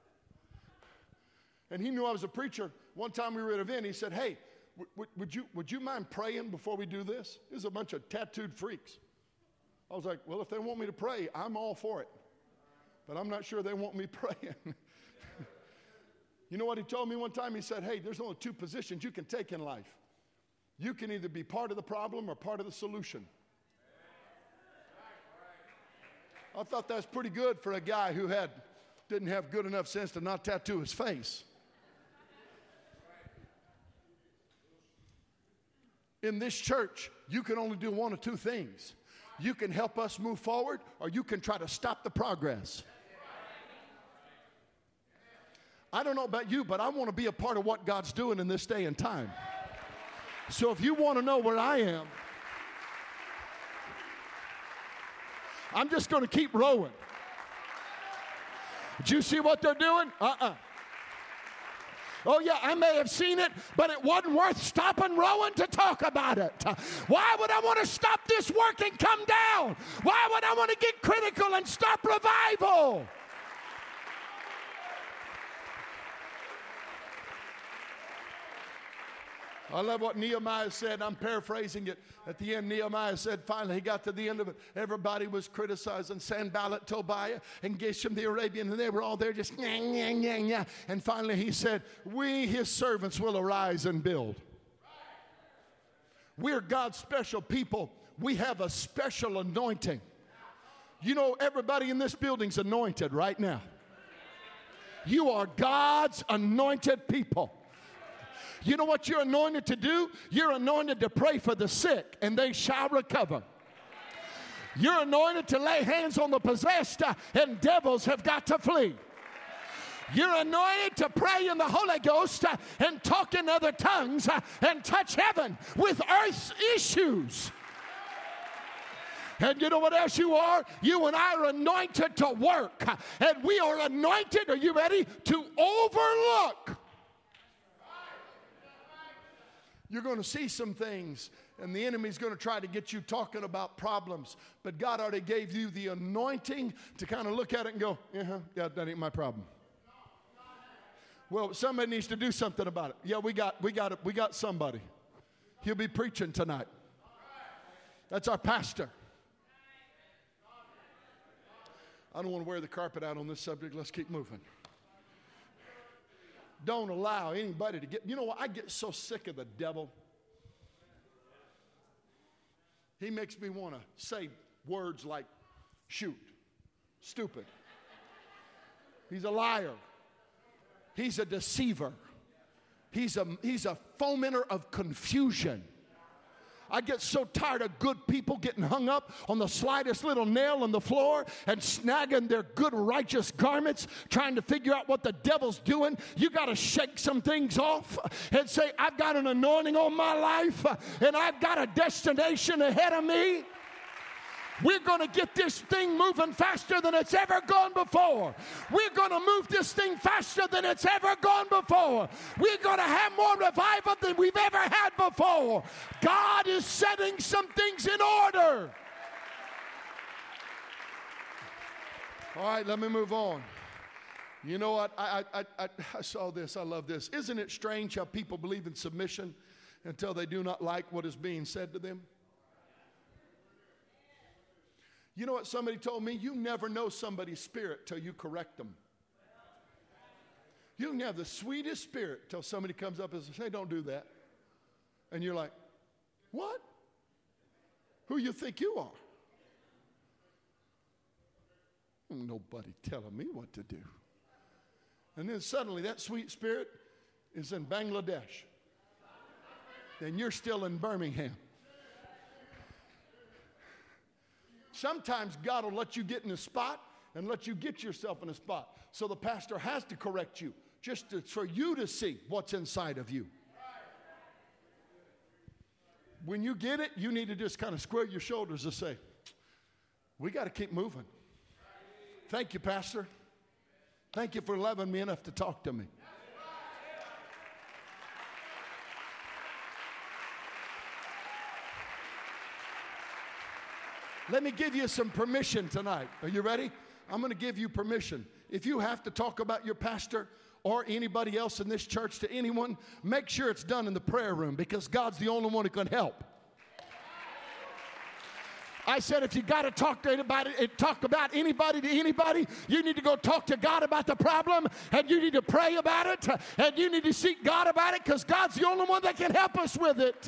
And he knew I was a preacher. One time we were at an event, he said, hey, w- w- would, you, would you mind praying before we do this? There's a bunch of tattooed freaks. I was like, well, if they want me to pray, I'm all for it. But I'm not sure they want me praying. You know what he told me one time? He said, hey, there's only two positions you can take in life. You can either be part of the problem or part of the solution. I thought that's pretty good for a guy who had didn't have good enough sense to not tattoo his face. In this church, you can only do one of two things. You can help us move forward, or you can try to stop the progress. I don't know about you, but I want to be a part of what God's doing in this day and time. So if you want to know where I am, I'm just going to keep rowing. Did you see what they're doing? Uh-uh. Oh, yeah, I may have seen it, but it wasn't worth stopping rowing to talk about it. Why would I want to stop this work and come down? Why would I want to get critical and stop revival? I love what Nehemiah said. I'm paraphrasing it. At the end, Nehemiah said, finally, he got to the end of it. Everybody was criticizing Sanballat, Tobiah, and Geshem the Arabian, and they were all there just, nyah, nyah, nyah, nyah. And finally, he said, we, his servants, will arise and build. We're God's special people. We have a special anointing. You know, everybody in this building's anointed right now. You are God's anointed people. You know what you're anointed to do? You're anointed to pray for the sick, and they shall recover. You're anointed to lay hands on the possessed, uh, and devils have got to flee. You're anointed to pray in the Holy Ghost uh, and talk in other tongues uh, and touch heaven with earth's issues. And you know what else you are? You and I are anointed to work. uh, And we are anointed, are you ready, to overlook. You're going to see some things, and the enemy's going to try to get you talking about problems. But God already gave you the anointing to kind of look at it and go, uh-huh, yeah, that ain't my problem. Well, somebody needs to do something about it. Yeah, we got, we got, it. We got somebody. He'll be preaching tonight. That's our pastor. I don't want to wear the carpet out on this subject. Let's keep moving. Don't allow anybody to get, you know what, I get so sick of the devil. He makes me want to say words like shoot, stupid. He's a liar. He's a deceiver. He's a, he's a fomenter of confusion. I get so tired of good people getting hung up on the slightest little nail on the floor and snagging their good righteous garments, trying to figure out what the devil's doing. You got to shake some things off and say, I've got an anointing on my life and I've got a destination ahead of me. We're going to get this thing moving faster than it's ever gone before. We're going to move this thing faster than it's ever gone before. We're going to have more revival than we've ever had before. God is setting some things in order. All right, let me move on. You know what? I, I, I, I saw this. I love this. Isn't it strange how people believe in submission until they do not like what is being said to them? You know what somebody told me? You never know somebody's spirit till you correct them. You can have the sweetest spirit till somebody comes up and says, hey, don't do that. And you're like, what? Who you think you are? Nobody telling me what to do. And then suddenly that sweet spirit is in Bangladesh. And you're still in Birmingham. Sometimes God will let you get in a spot and let you get yourself in a spot. So the pastor has to correct you just to, for you to see what's inside of you. When you get it, you need to just kind of square your shoulders and say, we got to keep moving. Thank you, Pastor. Thank you for loving me enough to talk to me. Let me give you some permission tonight. Are you ready? I'm going to give you permission. If you have to talk about your pastor or anybody else in this church to anyone, make sure it's done in the prayer room, because God's the only one who can help. I said, if you got to talk to anybody, talk about anybody to anybody, you need to go talk to God about the problem, and you need to pray about it, and you need to seek God about it, because God's the only one that can help us with it.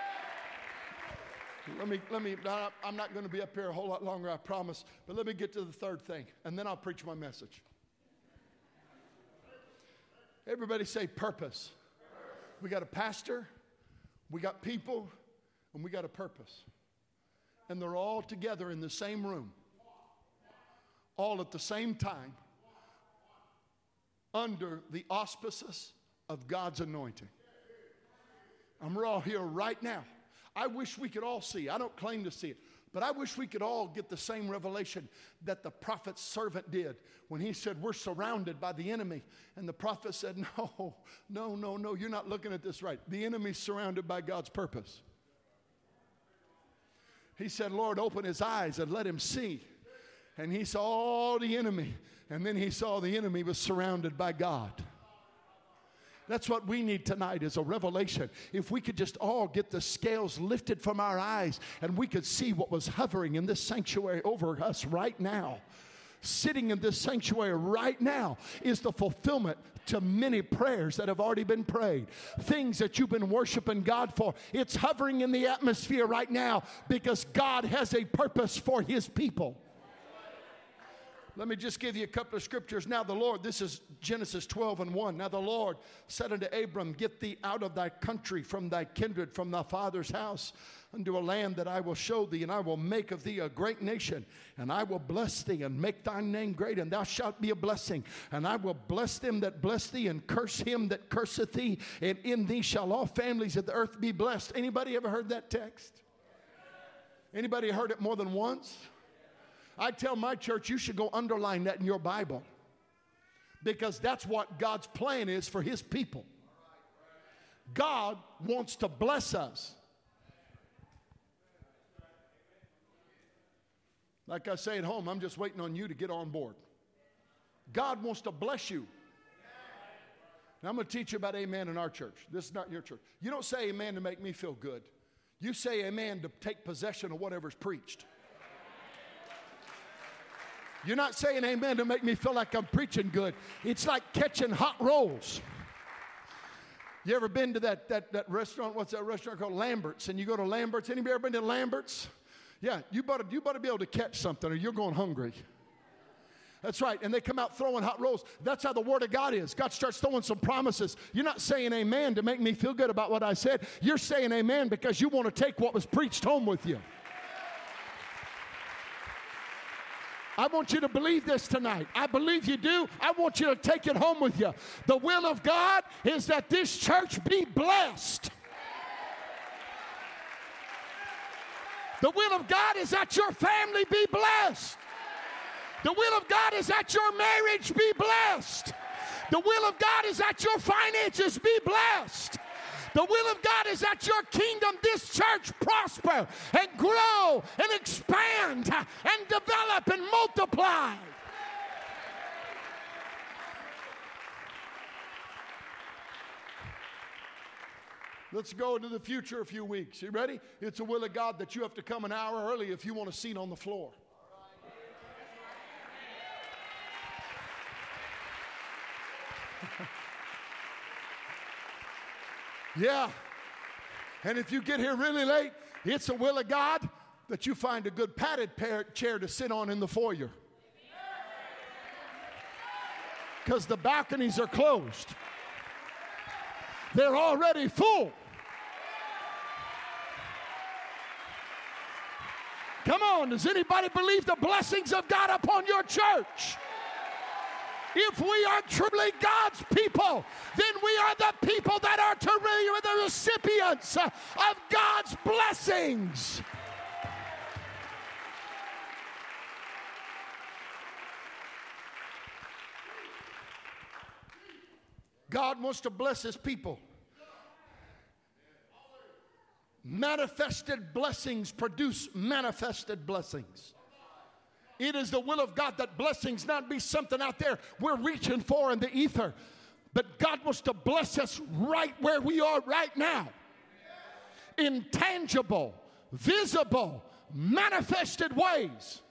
Let me, let me, I'm not going to be up here a whole lot longer, I promise, but let me get to the third thing, and then I'll preach my message. Everybody say purpose. We got a pastor, we got people, and we got a purpose. And they're all together in the same room, all at the same time, under the auspices of God's anointing. And we're all here right now. I wish we could all see. I don't claim to see it, but I wish we could all get the same revelation that the prophet's servant did when he said, we're surrounded by the enemy. And the prophet said, no, no, no, no, you're not looking at this right. The enemy's surrounded by God's purpose. He said, Lord, open his eyes and let him see. And he saw all the enemy. And then he saw the enemy was surrounded by God. That's what we need tonight, is a revelation. If we could just all get the scales lifted from our eyes and we could see what was hovering in this sanctuary over us right now. Sitting in this sanctuary right now is the fulfillment to many prayers that have already been prayed. Things that you've been worshiping God for. It's hovering in the atmosphere right now because God has a purpose for his people. Let me just give you a couple of scriptures. Now the Lord, this is Genesis twelve and one. Now the Lord said unto Abram, get thee out of thy country, from thy kindred, from thy father's house, unto a land that I will show thee, and I will make of thee a great nation, and I will bless thee, and make thy name great, and thou shalt be a blessing. And I will bless them that bless thee, and curse him that curseth thee, and in thee shall all families of the earth be blessed. Anybody ever heard that text? Anybody heard it more than once? I tell my church, you should go underline that in your Bible, because that's what God's plan is for his people. God wants to bless us. Like I say at home, I'm just waiting on you to get on board. God wants to bless you. Now I'm going to teach you about amen in our church. This is not your church. You don't say amen to make me feel good. You say amen to take possession of whatever's preached. You're not saying amen to make me feel like I'm preaching good. It's like catching hot rolls. You ever been to that, that, that restaurant? What's that restaurant called? Lambert's. And you go to Lambert's. Anybody ever been to Lambert's? Yeah, you better, you better be able to catch something or you're going hungry. That's right. And they come out throwing hot rolls. That's how the Word of God is. God starts throwing some promises. You're not saying amen to make me feel good about what I said. You're saying amen because you want to take what was preached home with you. I want you to believe this tonight. I believe you do. I want you to take it home with you. The will of God is that this church be blessed. The will of God is that your family be blessed. The will of God is that your marriage be blessed. The will of God is that your finances be blessed. The will of God is that your kingdom, this church, prosper and grow and expand and develop and multiply. Let's go into the future a few weeks. You ready? It's the will of God that you have to come an hour early if you want a seat on the floor. Yeah. And if you get here really late, it's the will of God that you find a good padded chair to sit on in the foyer. Because the balconies are closed. They're already full. Come on, does anybody believe the blessings of God upon your church? If we are truly God's people, then we are the people that are to be the recipients of God's blessings. God wants to bless His people. Manifested blessings produce manifested blessings. It is the will of God that blessings not be something out there we're reaching for in the ether, but God wants to bless us right where we are right now. In tangible, visible, manifested ways.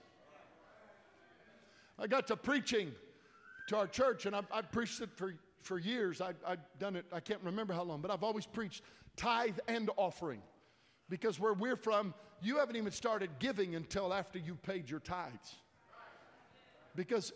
I got to preaching to our church, and I've, I've preached it for, for years. I, I've done it, I can't remember how long, but I've always preached tithe and offering. Because where we're from, you haven't even started giving until after you paid your tithes. Because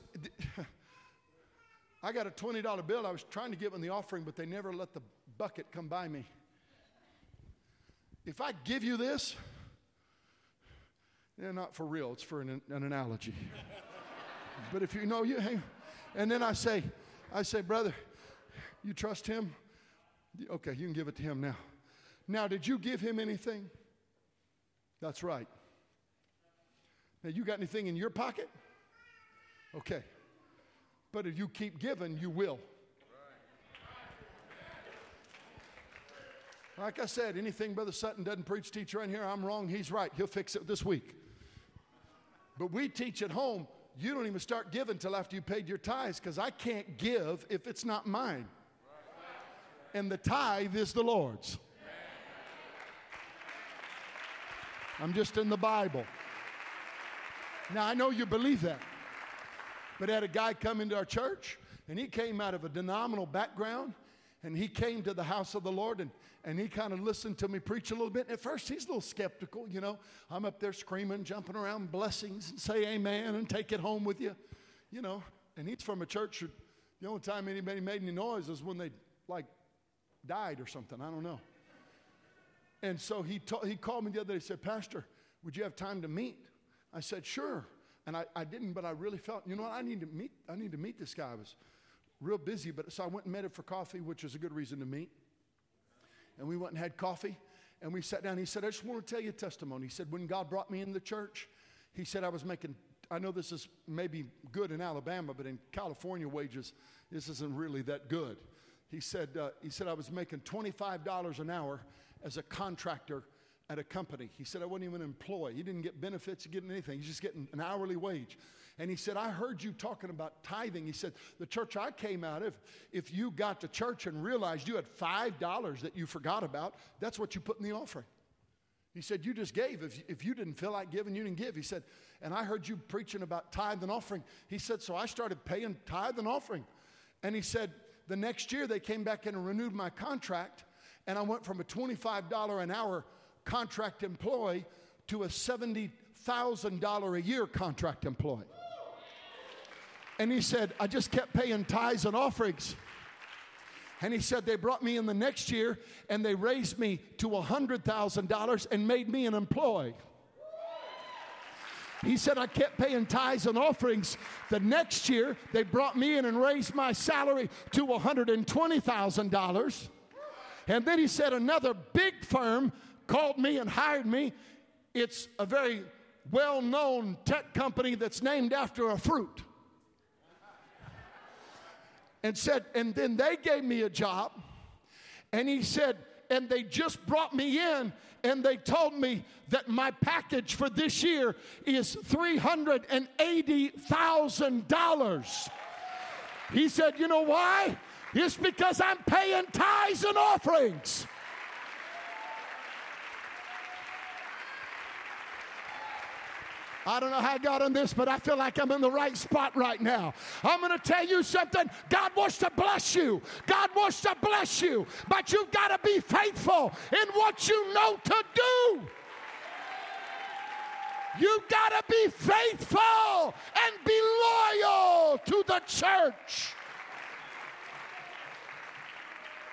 I got a twenty dollar bill. I was trying to give in the offering, but they never let the bucket come by me. If I give you this, yeah, not for real, it's for an, an analogy. But if you know, you hang, and then I say, I say, brother, you trust him? Okay, you can give it to him now. Now, did you give him anything? That's right. Now, you got anything in your pocket? Okay. But if you keep giving, you will. Like I said, anything Brother Sutton doesn't preach, teach right here, I'm wrong, he's right. He'll fix it this week. But we teach at home, you don't even start giving till after you paid your tithes, because I can't give if it's not mine. And the tithe is the Lord's. I'm just in the Bible. Now, I know you believe that. But I had a guy come into our church, and he came out of a denominational background, and he came to the house of the Lord, and, and he kind of listened to me preach a little bit. And at first, he's a little skeptical, you know. I'm up there screaming, jumping around, blessings, and say amen, and take it home with you, you know. And he's from a church, the only time anybody made any noise is when they, like, died or something. I don't know. And so he ta- he called me the other day. He said, Pastor, would you have time to meet? I said, sure. And I, I didn't, but I really felt, you know what, I need to meet, I need to meet this guy. I was real busy, but so I went and met him for coffee, which was a good reason to meet. And we went and had coffee, and we sat down. He said, I just want to tell you a testimony. He said, when God brought me in the church, he said I was making, I know this is maybe good in Alabama, but in California wages, this isn't really that good. He said, uh, he said I was making twenty-five dollars an hour as a contractor at a company. He said I wasn't even an employee. He didn't get benefits, he didn't get anything. He's just getting an hourly wage. And he said, I heard you talking about tithing. He said, the church I came out of, if you got to church and realized you had five dollars that you forgot about, that's what you put in the offering. He said, you just gave. If, if you didn't feel like giving, you didn't give. He said, and I heard you preaching about tithe and offering. He said, so I started paying tithe and offering. And he said, the next year they came back in and renewed my contract, and I went from a twenty-five dollars an hour contract employee to a seventy thousand dollars a year contract employee. And he said, I just kept paying tithes and offerings. And he said, they brought me in the next year, and they raised me to one hundred thousand dollars and made me an employee. He said, I kept paying tithes and offerings. The next year, they brought me in and raised my salary to one hundred twenty thousand dollars. And then he said, another big firm called me and hired me. It's a very well-known tech company that's named after a fruit. And said, and then they gave me a job. And he said, and they just brought me in, and they told me that my package for this year is three hundred eighty thousand dollars. He said, you know why? It's because I'm paying tithes and offerings. I don't know how I got on this, but I feel like I'm in the right spot right now. I'm going to tell you something. God wants to bless you. God wants to bless you. But you've got to be faithful in what you know to do. You've got to be faithful and be loyal to the church.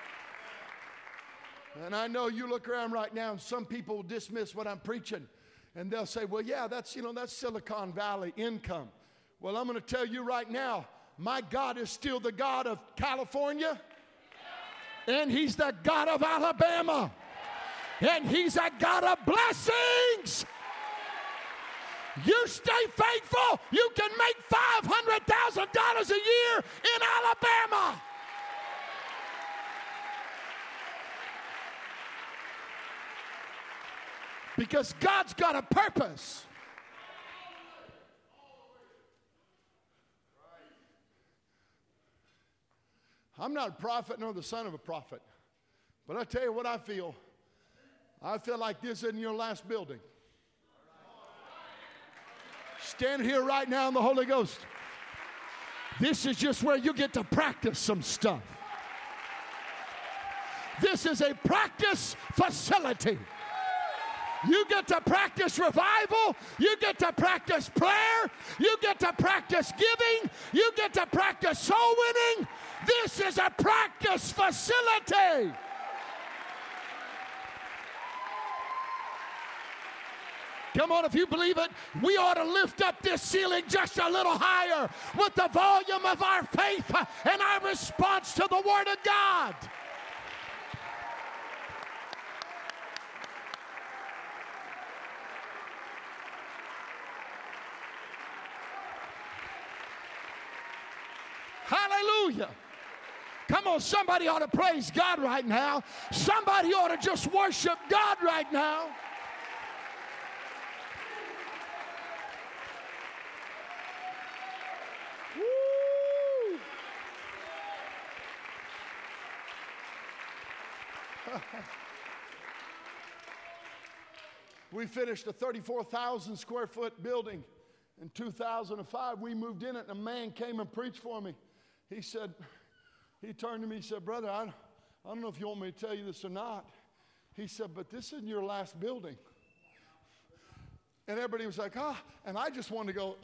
And I know you look around right now and some people dismiss what I'm preaching. And they'll say, well, yeah, that's, you know, that's Silicon Valley income. Well, I'm going to tell you right now, my God is still the God of California, and He's the God of Alabama, and He's a God of blessings. You stay faithful, you can make five hundred thousand dollars a year in Alabama. Because God's got a purpose. I'm not a prophet nor the son of a prophet. But I tell you what I feel. I feel like this isn't your last building. Stand here right now in the Holy Ghost. This is just where you get to practice some stuff. This is a practice facility. You get to practice revival. You get to practice prayer. You get to practice giving. You get to practice soul winning. This is a practice facility. Come on, if you believe it, we ought to lift up this ceiling just a little higher with the volume of our faith and our response to the Word of God. Hallelujah. Come on, somebody ought to praise God right now. Somebody ought to just worship God right now. Woo. We finished a thirty-four thousand square foot building in two thousand five. We moved in it, and a man came and preached for me. He said, he turned to me, he said, brother, I, I don't know if you want me to tell you this or not. He said, but this isn't your last building. And everybody was like, ah, and I just wanted to go.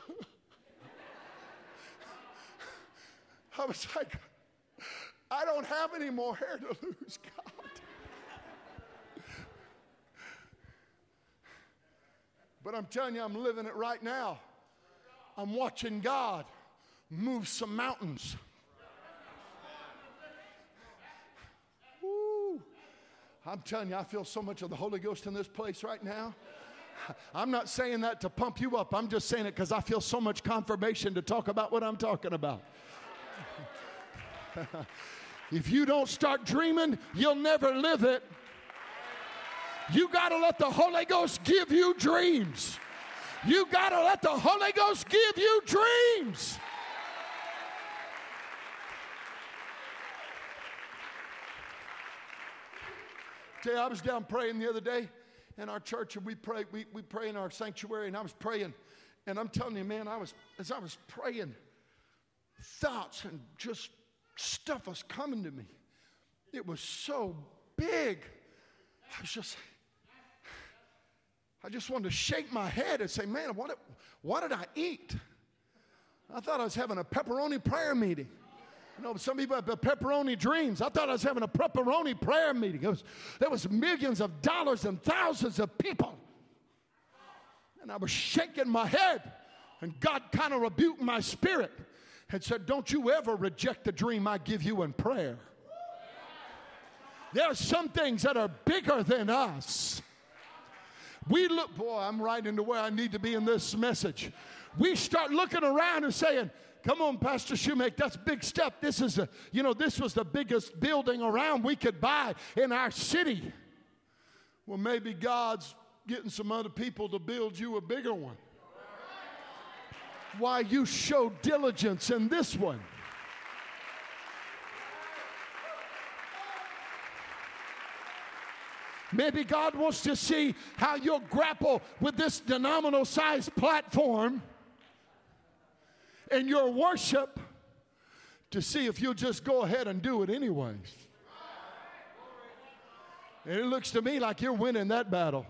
I was like, I don't have any more hair to lose, God. But I'm telling you, I'm living it right now. I'm watching God move some mountains. Woo. I'm telling you, I feel so much of the Holy Ghost in this place right now. I'm not saying that to pump you up. I'm just saying it because I feel so much confirmation to talk about what I'm talking about. If you don't start dreaming, you'll never live it. You got to let the Holy Ghost give you dreams. You got to let the Holy Ghost give you dreams. Tell you, I was down praying the other day in our church, and we pray, we, we pray in our sanctuary, and I was praying, and I'm telling you, man, I was as I was praying, thoughts and just stuff was coming to me. It was so big. I was just, I just wanted to shake my head and say, man, what, what did I eat? I thought I was having a pepperoni prayer meeting. You know, some people have pepperoni dreams. I thought I was having a pepperoni prayer meeting. It was, there was millions of dollars and thousands of people. And I was shaking my head. And God kind of rebuked my spirit and said, don't you ever reject the dream I give you in prayer. There are some things that are bigger than us. We look, boy, I'm right into where I need to be in this message. We start looking around and saying, come on, Pastor Shoemake, that's a big step. This is a, you know, this was the biggest building around we could buy in our city. Well, maybe God's getting some other people to build you a bigger one. Why you show diligence in this one. Maybe God wants to see how you'll grapple with this denominational sized platform in your worship to see if you'll just go ahead and do it anyways. And it looks to me like you're winning that battle.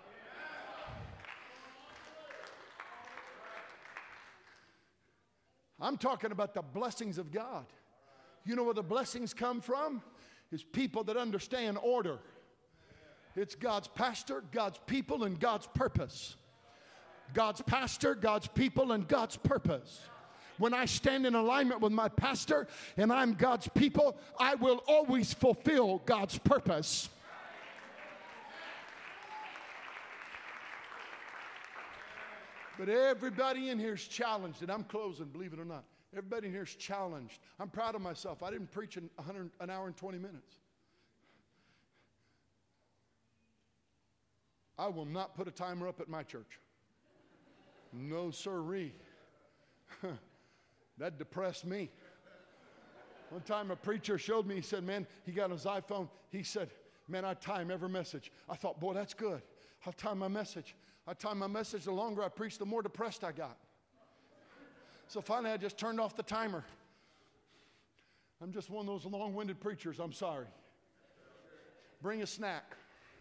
I'm talking about the blessings of God. You know where the blessings come from? It's people that understand order. It's God's pastor, God's people, and God's purpose. God's pastor, God's people, and God's purpose. When I stand in alignment with my pastor and I'm God's people, I will always fulfill God's purpose. But everybody in here is challenged, and I'm closing, believe it or not. Everybody in here is challenged. I'm proud of myself. I didn't preach in one hundred, an hour and twenty minutes. I will not put a timer up at my church. No sirree. That depressed me. One time a preacher showed me, he said, man, he got on his iPhone. He said, man, I time every message. I thought, boy, that's good. I'll time my message. I time my message. The longer I preached, the more depressed I got. So finally, I just turned off the timer. I'm just one of those long-winded preachers. I'm sorry. Bring a snack.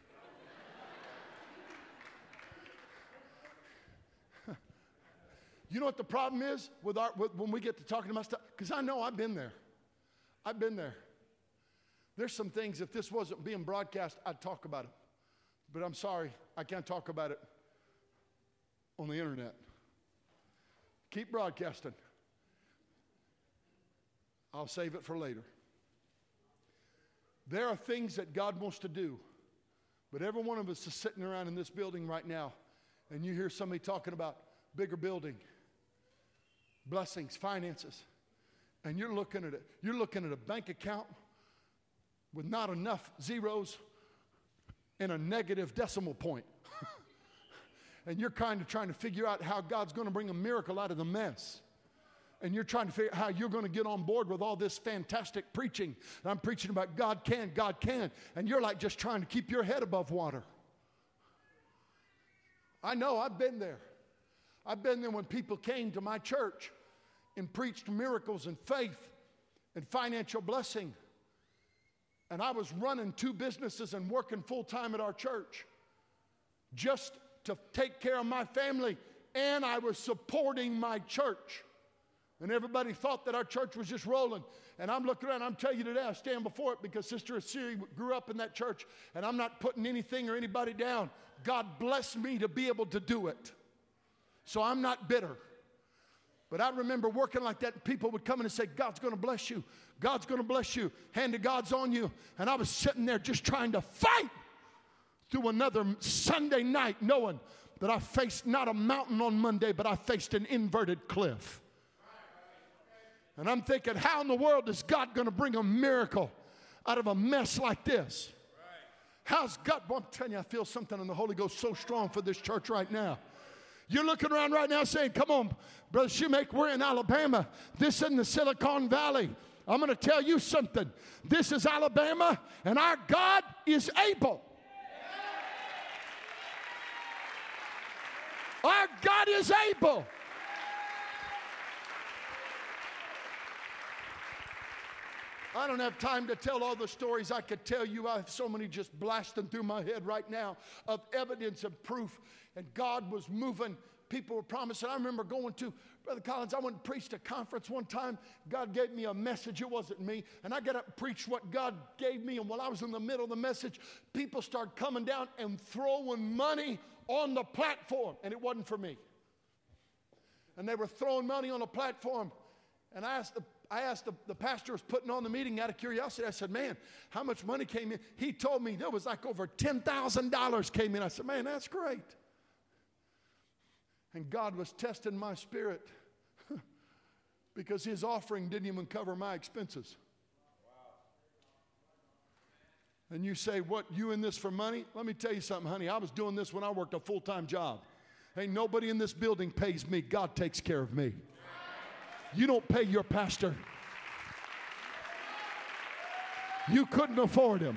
You know what the problem is with our with, when we get to talking about stuff? Because I know I've been there. I've been there. There's some things, if this wasn't being broadcast, I'd talk about it. But I'm sorry, I can't talk about it on the internet. Keep broadcasting. I'll save it for later. There are things that God wants to do, but every one of us is sitting around in this building right now, and you hear somebody talking about bigger building, blessings, finances, and you're looking at it. You're looking at a bank account with not enough zeros and a negative decimal point. And you're kind of trying to figure out how God's going to bring a miracle out of the mess. And you're trying to figure out how you're going to get on board with all this fantastic preaching. And I'm preaching about God can, God can. And you're like just trying to keep your head above water. I know, I've been there. I've been there when people came to my church and preached miracles and faith and financial blessing. And I was running two businesses and working full time at our church just to take care of my family, and I was supporting my church. And everybody thought that our church was just rolling. And I'm looking around, I'm telling you today, I stand before it because Sister Asiri grew up in that church, and I'm not putting anything or anybody down. God blessed me to be able to do it. So I'm not bitter. But I remember working like that, and people would come in and say, God's going to bless you. God's going to bless you. Hand of God's on you. And I was sitting there just trying to fight through another Sunday night, knowing that I faced not a mountain on Monday, but I faced an inverted cliff. And I'm thinking, how in the world is God going to bring a miracle out of a mess like this? How's God? Well, I'm telling you, I feel something in the Holy Ghost so strong for this church right now. You're looking around right now saying, come on, Brother Shoemaker, we're in Alabama. This isn't the Silicon Valley. I'm going to tell you something. This is Alabama, and our God is able. Our God is able. I don't have time to tell all the stories I could tell you. I have so many just blasting through my head right now of evidence and proof. And God was moving. People were promising. I remember going to, Brother Collins, I went and preached a conference one time. God gave me a message. It wasn't me. And I got up and preached what God gave me. And while I was in the middle of the message, people started coming down and throwing money on the platform. And it wasn't for me. And they were throwing money on the platform. And I asked the I asked the, the pastor who was putting on the meeting out of curiosity. I said, man, how much money came in? He told me there was like over ten thousand dollars came in. I said, man, that's great. And God was testing my spirit because his offering didn't even cover my expenses. Wow. And you say, what, you in this for money? Let me tell you something, honey. I was doing this when I worked a full-time job. Ain't nobody in this building pays me. God takes care of me. You don't pay your pastor. You couldn't afford him.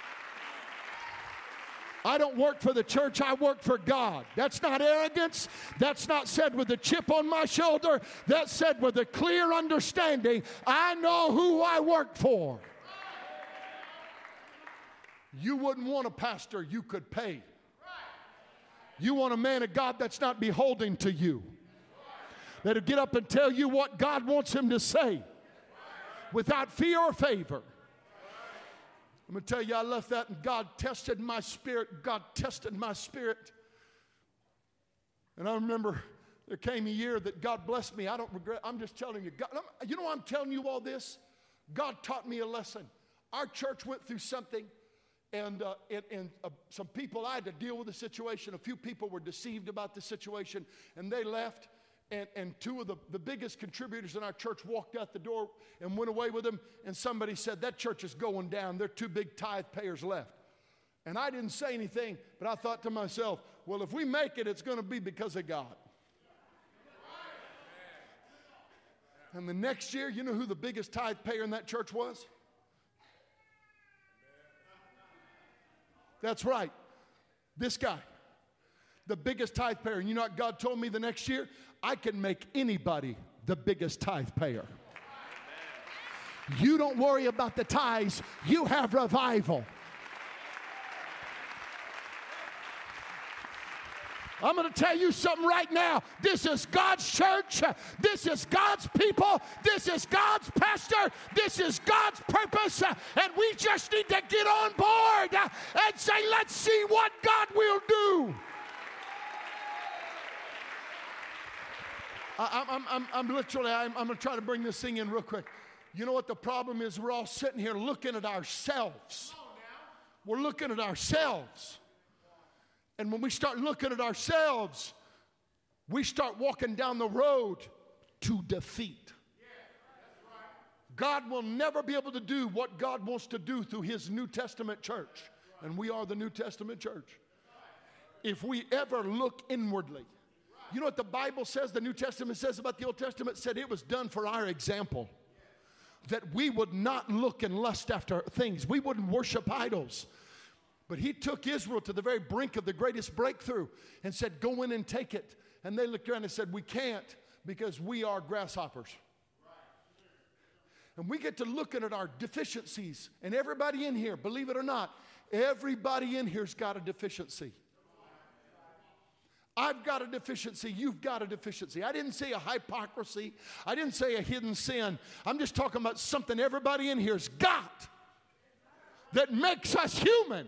I don't work for the church, I work for God. That's not arrogance. That's not said with a chip on my shoulder. That's said with a clear understanding. I know who I work for. You wouldn't want a pastor you could pay. You want a man of God that's not beholden to you. That'll get up and tell you what God wants him to say without fear or favor. I'm going to tell you, I left that and God tested my spirit. God tested my spirit. And I remember there came a year that God blessed me. I don't regret. I'm just telling you. God, you know why I'm telling you all this? God taught me a lesson. Our church went through something, and, uh, and, and uh, some people, I had to deal with the situation. A few people were deceived about the situation, and they left. And, and two of the, the biggest contributors in our church walked out the door and went away with them. And somebody said, that church is going down. There are two big tithe payers left. And I didn't say anything, but I thought to myself, well, if we make it, it's going to be because of God. And the next year, you know who the biggest tithe payer in that church was? That's right. This guy. The biggest tithe payer. And you know what God told me the next year? I can make anybody the biggest tithe payer. You don't worry about the tithes. You have revival. I'm going to tell you something right now. This is God's church. This is God's people. This is God's pastor. This is God's purpose. And we just need to get on board and say, let's see what God will do. I, I'm, I'm, I'm literally, I'm, I'm going to try to bring this thing in real quick. You know what the problem is? We're all sitting here looking at ourselves. We're looking at ourselves. And when we start looking at ourselves, we start walking down the road to defeat. God will never be able to do what God wants to do through His New Testament church. And we are the New Testament church. If we ever look inwardly. You know what the Bible says, the New Testament says about the Old Testament? It said it was done for our example. That we would not look and lust after things. We wouldn't worship idols. But He took Israel to the very brink of the greatest breakthrough and said, go in and take it. And they looked around and said, we can't because we are grasshoppers. And we get to looking at our deficiencies. And everybody in here, believe it or not, everybody in here's got a deficiency. I've got a deficiency. You've got a deficiency. I didn't say a hypocrisy. I didn't say a hidden sin. I'm just talking about something everybody in here's got that makes us human.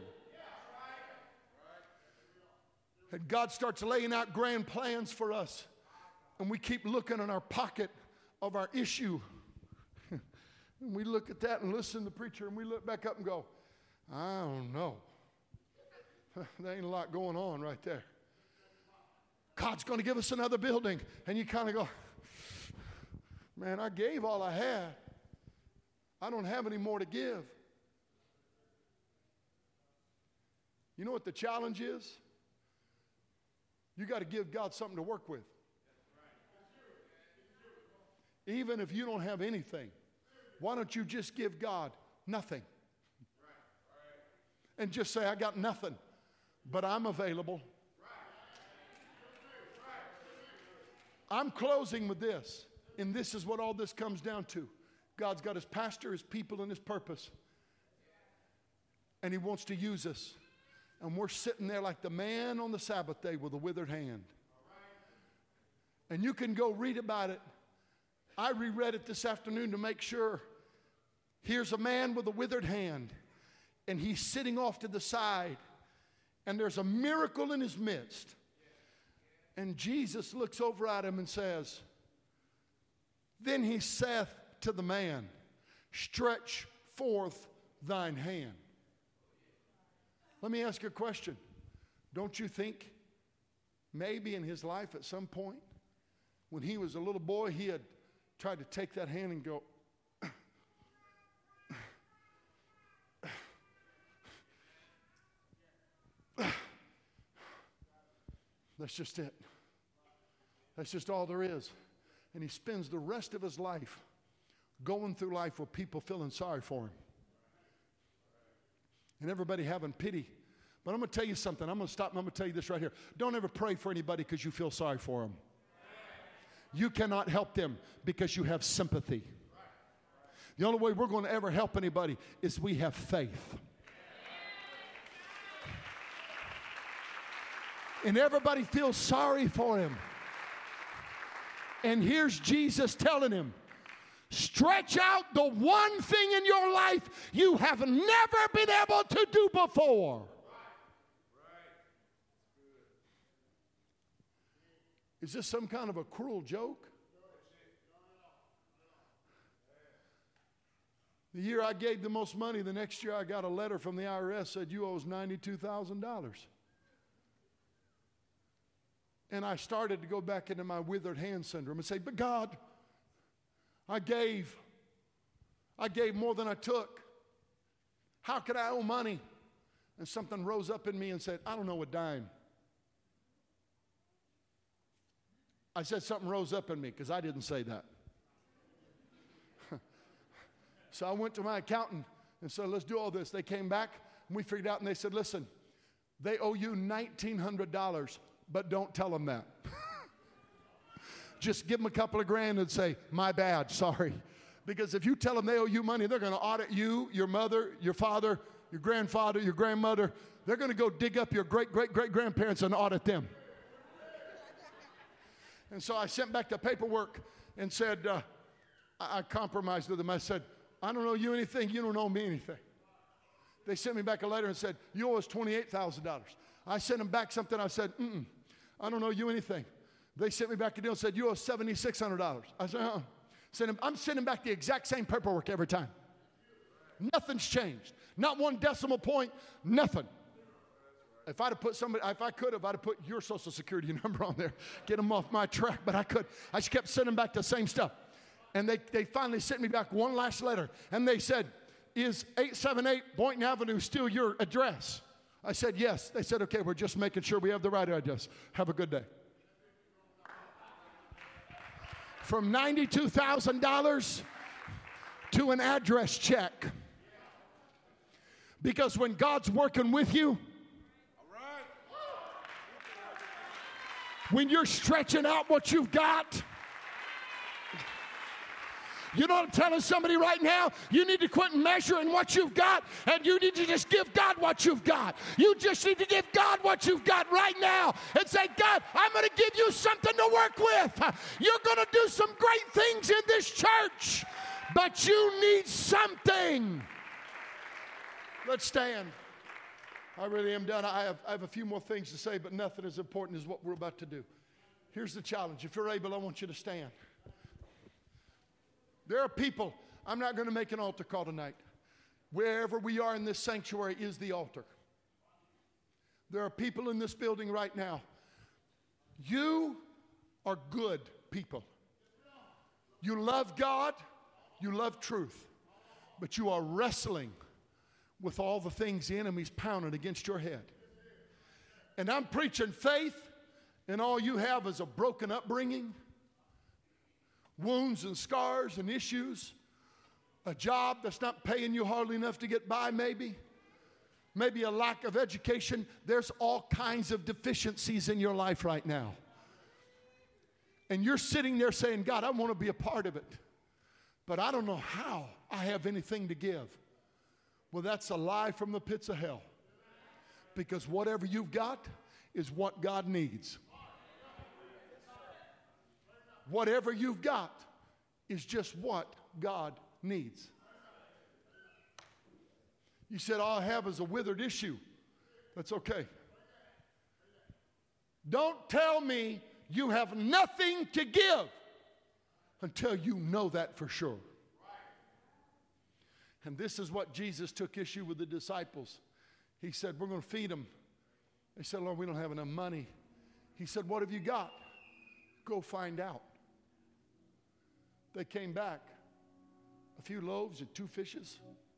And God starts laying out grand plans for us. And we keep looking in our pocket of our issue. And we look at that and listen to the preacher and we look back up and go, I don't know. There ain't a lot going on right there. God's going to give us another building. And you kind of go, man, I gave all I had. I don't have any more to give. You know what the challenge is? You got to give God something to work with. Even if you don't have anything, why don't you just give God nothing? And just say, I got nothing, but I'm available. I'm closing with this, and this is what all this comes down to. God's got His pastor, His people, and His purpose. And He wants to use us. And we're sitting there like the man on the Sabbath day with a withered hand. And you can go read about it. I reread it this afternoon to make sure. Here's a man with a withered hand, and he's sitting off to the side, and there's a miracle in his midst. And Jesus looks over at him and says, then He saith to the man, stretch forth thine hand. Let me ask you a question. Don't you think maybe in his life at some point, when he was a little boy, he had tried to take that hand and go, that's just it. That's just all there is. And he spends the rest of his life going through life with people feeling sorry for him. And everybody having pity. But I'm going to tell you something. I'm going to stop and I'm going to tell you this right here. Don't ever pray for anybody because you feel sorry for them. You cannot help them because you have sympathy. The only way we're going to ever help anybody is we have faith. And everybody feels sorry for him. And here's Jesus telling him, Stretch out the one thing in your life you have never been able to do before. Is this some kind of a cruel joke? The year I gave the most money, the next year I got a letter from the I R S said, you owe us ninety-two thousand dollars. And I started to go back into my withered hand syndrome and say, but God, I gave. I gave more than I took. How could I owe money? And something rose up in me and said, I don't know a dime. I said something rose up in me because I didn't say that. So I went to my accountant and said, let's do all this. They came back and we figured out, and they said, listen, they owe you nineteen hundred dollars, but don't tell them that. Just give them a couple of grand and say, my bad, sorry. Because if you tell them they owe you money, they're going to audit you, your mother, your father, your grandfather, your grandmother. They're going to go dig up your great, great, great grandparents and audit them. And so I sent back the paperwork and said, uh, I, I compromised with them. I said, I don't owe you anything. You don't owe me anything. They sent me back a letter and said, you owe us twenty-eight thousand dollars. I sent them back something. I said, mm-mm, I don't owe you anything. They sent me back a deal and said, you owe seven thousand six hundred dollars. I said, uh-uh. Send them, I'm sending back the exact same paperwork every time. Nothing's changed. Not one decimal point, nothing. If I'd have put somebody, if I could have, I'd have put your social security number on there, get them off my track, but I could. I just kept sending back the same stuff. And they, they finally sent me back one last letter, and they said, is eight seventy-eight Boynton Avenue still your address? I said, yes. They said, okay, we're just making sure we have the right address. Have a good day. From ninety-two thousand dollars to an address check. Because when God's working with you, when you're stretching out what you've got, you know what I'm telling somebody right now? You need to quit measuring what you've got, and you need to just give God what you've got. You just need to give God what you've got right now and say, God, I'm going to give you something to work with. You're going to do some great things in this church, but you need something. Let's stand. I really am done. I have, I have a few more things to say, but nothing as important as what we're about to do. Here's the challenge. If you're able, I want you to stand. There are people, I'm not going to make an altar call tonight. Wherever we are in this sanctuary is the altar. There are people in this building right now. You are good people. You love God. You love truth. But you are wrestling with all the things the enemy's pounding against your head. And I'm preaching faith, and all you have is a broken upbringing, wounds and scars and issues, a job that's not paying you hardly enough to get by maybe, maybe a lack of education. There's all kinds of deficiencies in your life right now. And you're sitting there saying, God, I want to be a part of it, but I don't know how I have anything to give. Well, that's a lie from the pits of hell. Because whatever you've got is what God needs. Whatever you've got is just what God needs. You said, all I have is a withered issue. That's okay. Don't tell me you have nothing to give until you know that for sure. And this is what Jesus took issue with the disciples. He said, we're going to feed them. They said, Lord, we don't have enough money. He said, what have you got? Go find out. They came back. A few loaves and two fishes.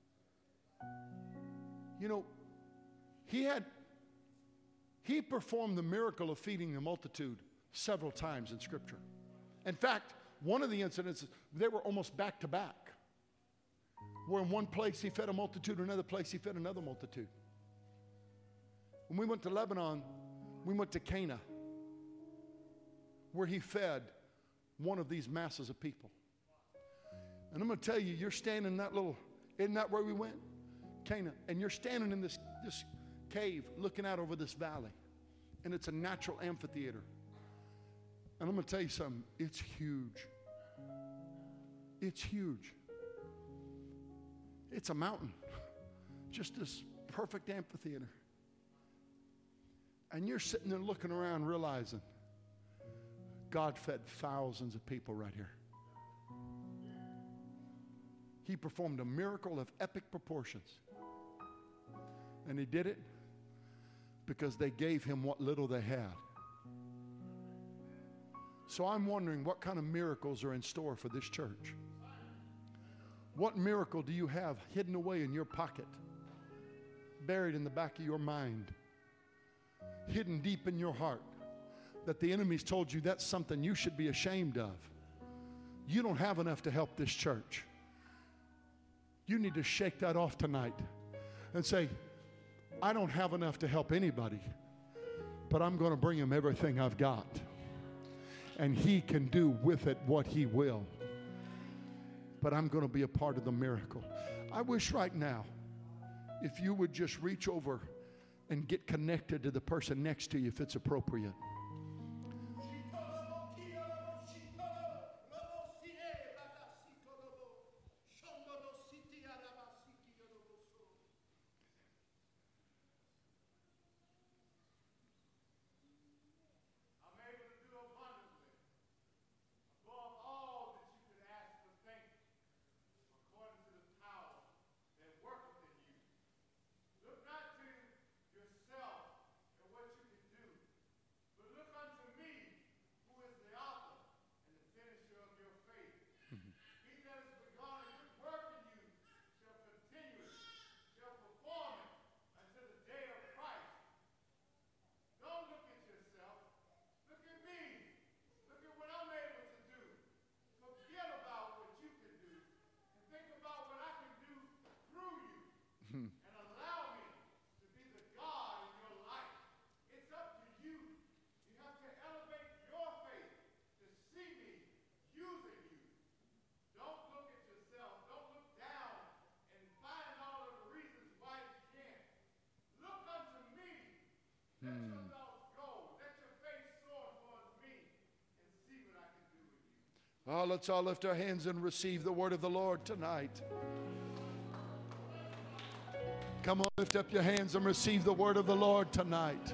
You know, he had, he performed the miracle of feeding the multitude several times in Scripture. In fact, one of the incidents, they were almost back to back. Where in one place he fed a multitude, another place he fed another multitude. When we went to Lebanon, we went to Cana, where he fed one of these masses of people. And I'm going to tell you, you're standing in that little, isn't that where we went? Cana. And you're standing in this, this cave looking out over this valley. And it's a natural amphitheater. And I'm going to tell you something, it's huge. It's huge. It's a mountain. Just this perfect amphitheater. And you're sitting there looking around realizing God fed thousands of people right here. He performed a miracle of epic proportions. And he did it because they gave him what little they had. So I'm wondering what kind of miracles are in store for this church. What miracle do you have hidden away in your pocket, buried in the back of your mind, hidden deep in your heart, that the enemy's told you that's something you should be ashamed of? You don't have enough to help this church. You need to shake that off tonight and say, I don't have enough to help anybody, but I'm going to bring him everything I've got. And he can do with it what he will. But I'm going to be a part of the miracle. I wish right now, if you would just reach over and get connected to the person next to you if it's appropriate. Oh, let's all lift our hands and receive the word of the Lord tonight. Come on, lift up your hands and receive the word of the Lord tonight.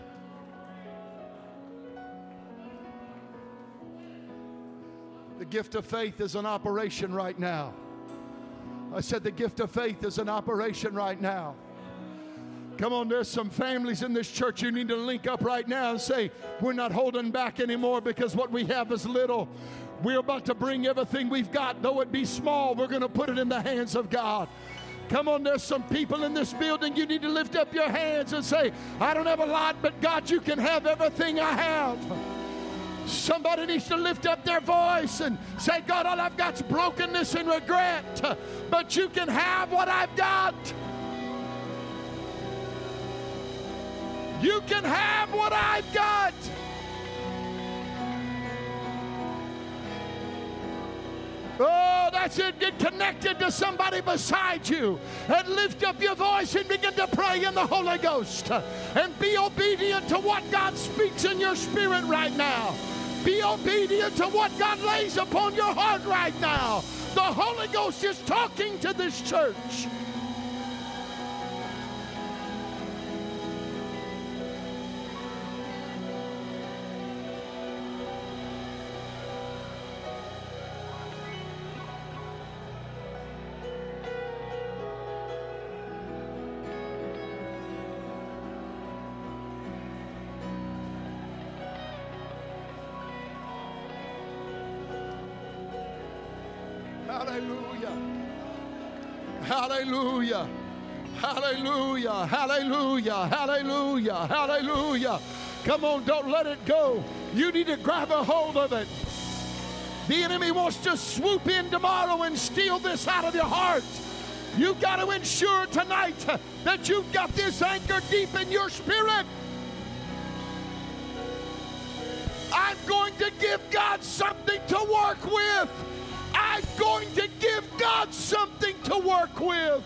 The gift of faith is in operation right now. I said the gift of faith is in operation right now. Come on, there's some families in this church you need to link up right now and say, we're not holding back anymore because what we have is little. We're about to bring everything we've got, though it be small, we're going to put it in the hands of God. Come on, there's some people in this building, you need to lift up your hands and say, I don't have a lot, but God, you can have everything I have. Somebody needs to lift up their voice and say, God, all I've got is brokenness and regret, but you can have what I've got. You can have what I've got. Oh, that's it. Get connected to somebody beside you and lift up your voice and begin to pray in the Holy Ghost. And be obedient to what God speaks in your spirit right now. Be obedient to what God lays upon your heart right now. The Holy Ghost is talking to this church. Hallelujah. Hallelujah. Hallelujah. Hallelujah. Hallelujah. Hallelujah. Come on, don't let it go. You need to grab a hold of it. The enemy wants to swoop in tomorrow and steal this out of your heart. You've got to ensure tonight that you've got this anchor deep in your spirit. I'm going to give God something to work with. I'm going to give God something to work with.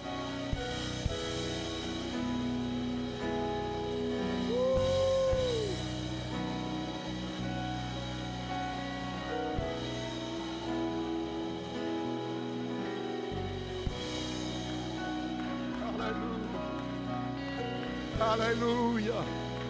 Hallelujah.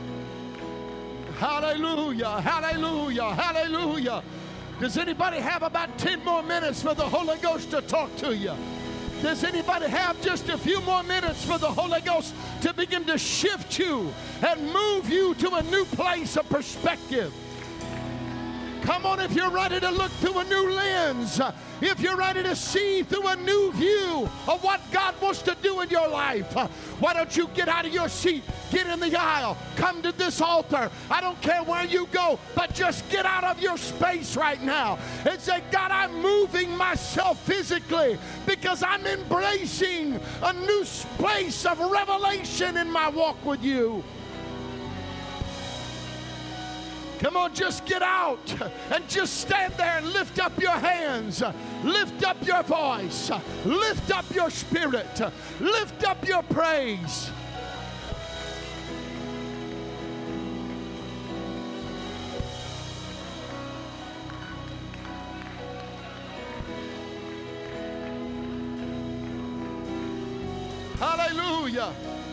Hallelujah. Hallelujah. Hallelujah. Does anybody have about ten more minutes for the Holy Ghost to talk to you? Does anybody have just a few more minutes for the Holy Ghost to begin to shift you and move you to a new place of perspective? Come on, if you're ready to look through a new lens, if you're ready to see through a new view of what God wants to do in your life, why don't you get out of your seat, get in the aisle, come to this altar. I don't care where you go, but just get out of your space right now and say, God, I'm moving myself physically because I'm embracing a new place of revelation in my walk with you. Come on, just get out and just stand there and lift up your hands. Lift up your voice. Lift up your spirit. Lift up your praise. Hallelujah.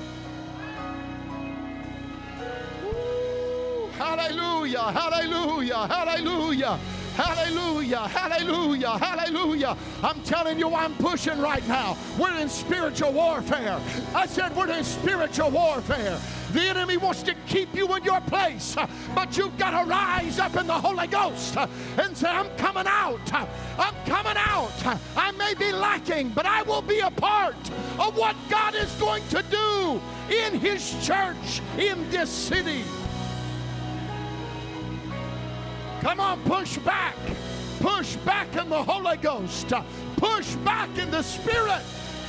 Hallelujah, hallelujah, hallelujah, hallelujah, hallelujah, hallelujah. I'm telling you, I'm pushing right now. We're in spiritual warfare. I said we're in spiritual warfare. The enemy wants to keep you in your place, but you've got to rise up in the Holy Ghost and say, I'm coming out. I'm coming out. I may be lacking, but I will be a part of what God is going to do in His church in this city. Come on, push back. Push back in the Holy Ghost. Push back in the Spirit.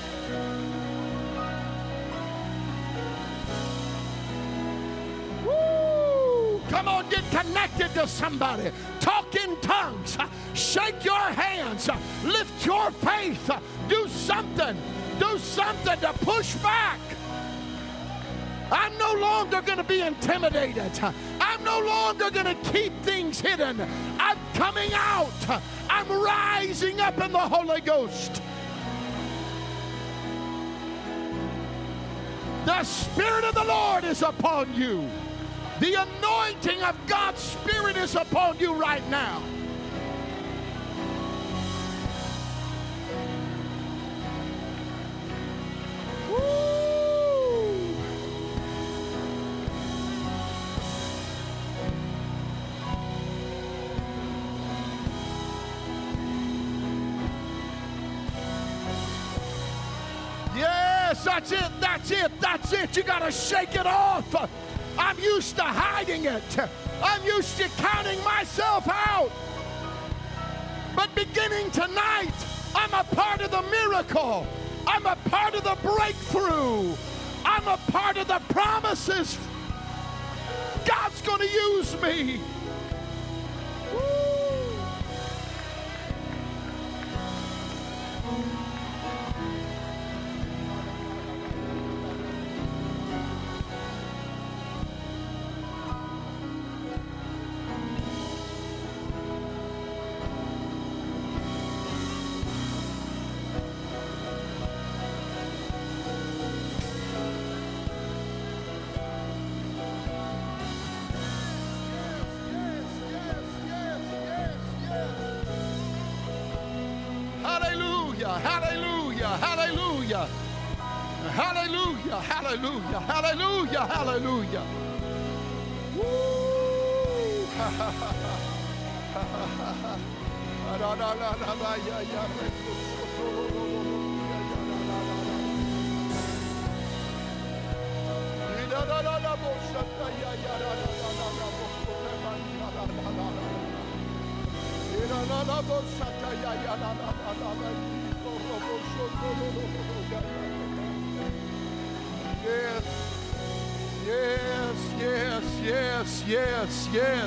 Woo! Come on, get connected to somebody. Talk in tongues. Shake your hands. Lift your faith. Do something. Do something to push back. I'm no longer going to be intimidated. I'm no longer going to keep things hidden. I'm coming out. I'm rising up in the Holy Ghost. The Spirit of the Lord is upon you. The anointing of God's Spirit is upon you right now. That's it, that's it, that's it. You got to shake it off. I'm used to hiding it. I'm used to counting myself out. But beginning tonight, I'm a part of the miracle. I'm a part of the breakthrough. I'm a part of the promises. God's going to use me. Hallelujah, hallelujah, hallelujah, hallelujah, hallelujah, hallelujah. Woo! Yes, yes, yes, yes, yes, yes.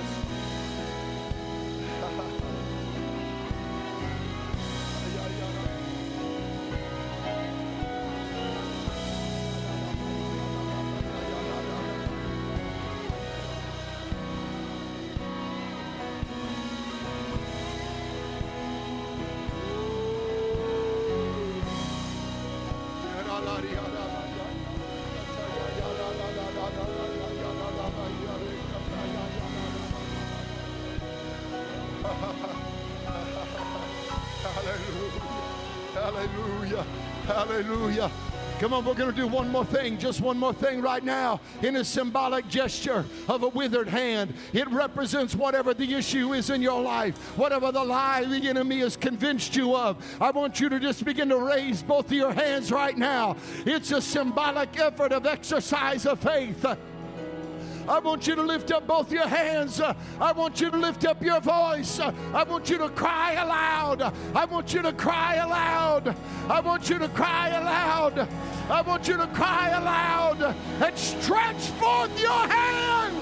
Hallelujah. Hallelujah. Come on, we're going to do one more thing, just one more thing right now in a symbolic gesture of a withered hand. It represents whatever the issue is in your life, whatever the lie the enemy has convinced you of. I want you to just begin to raise both of your hands right now. It's a symbolic effort of exercise of faith. I want you to lift up both your hands. I want you to lift up your voice. I want you to cry aloud. I want you to cry aloud. I want you to cry aloud. I want you to cry aloud and stretch forth your hand.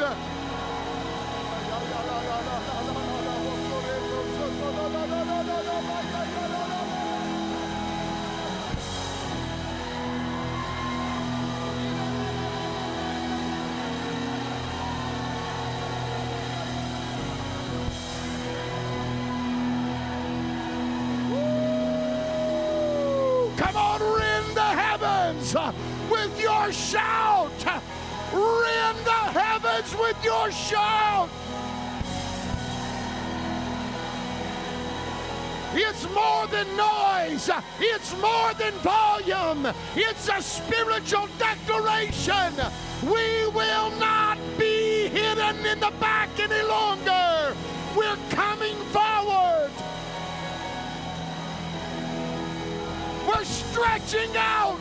With your shout, rend the heavens with your shout. It's more than noise, it's more than volume, it's a spiritual declaration. We will not be hidden in the back any longer. We're coming forward. We're stretching out.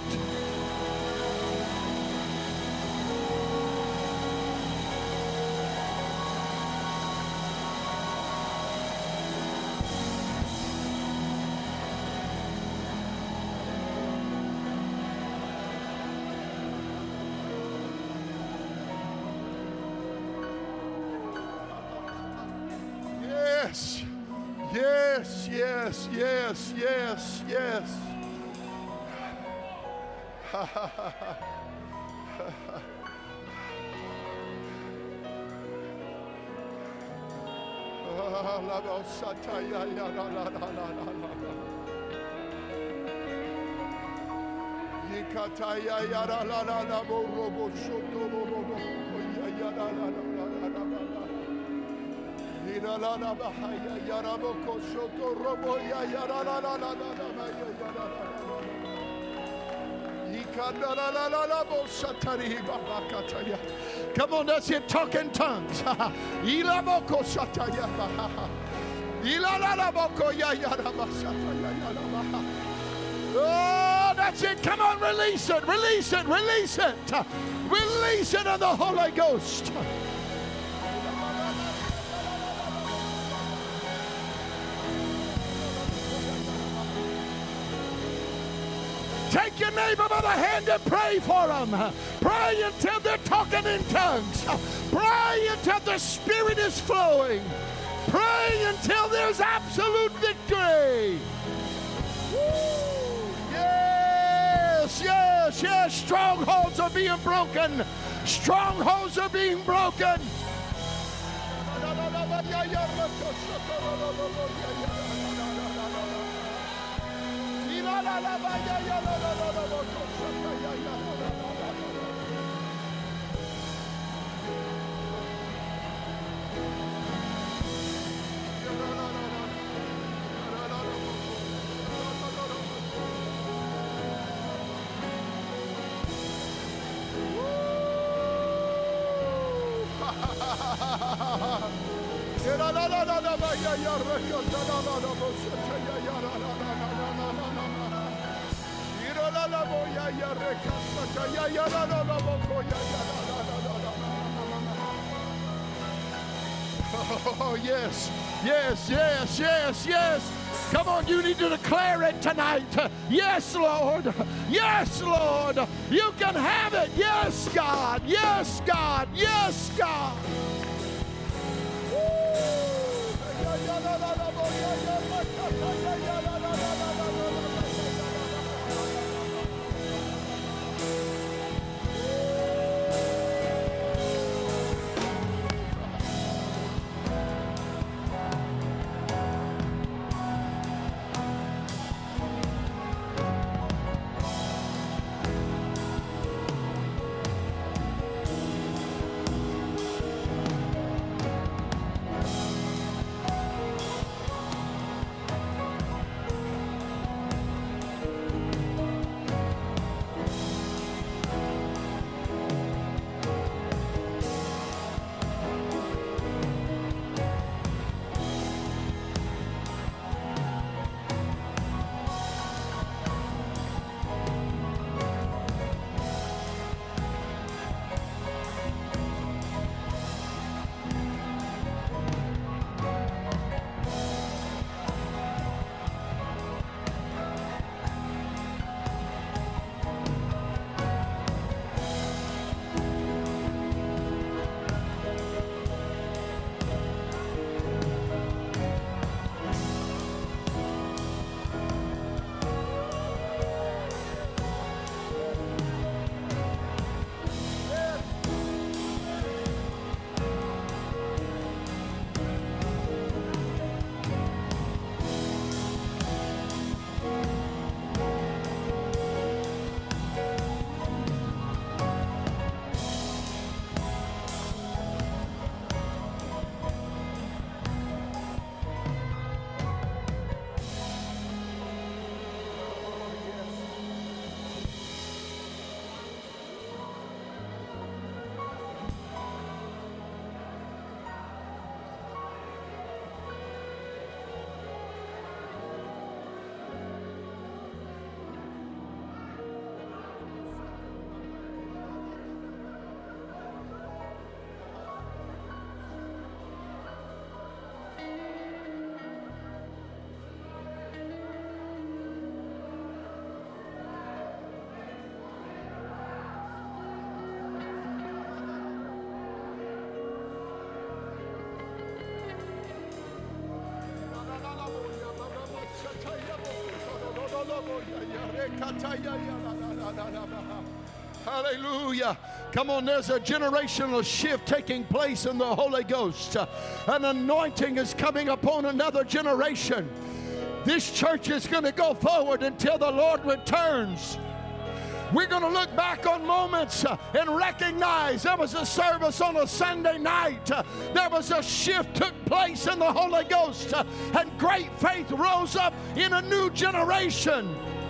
Yes, yes, yes, yes, yes, yes. Ha ha ha ha. Come on, that's it. Talk in tongues. Oh, that's it. Come on, release it, release it, release it. Release it of the Holy Ghost. Take your neighbor by the hand and pray for them. Pray until they're talking in tongues. Pray until the Spirit is flowing. Pray until there's absolute victory. Woo. Yes, yes, yes. Strongholds are being broken. Strongholds are being broken. Oh, yes, yes, yes, yes, yes. Come on, you need to declare it tonight. Yes, Lord. Yes, Lord. You can have it. Yes, God. Yes, God. Yes, God. Hallelujah. Come on, there's a generational shift taking place in the Holy Ghost. An anointing is coming upon another generation. This church is going to go forward until the Lord returns. We're going to look back on moments uh, and recognize there was a service on a Sunday night. Uh, there was a shift took place in the Holy Ghost, uh, and great faith rose up in a new generation.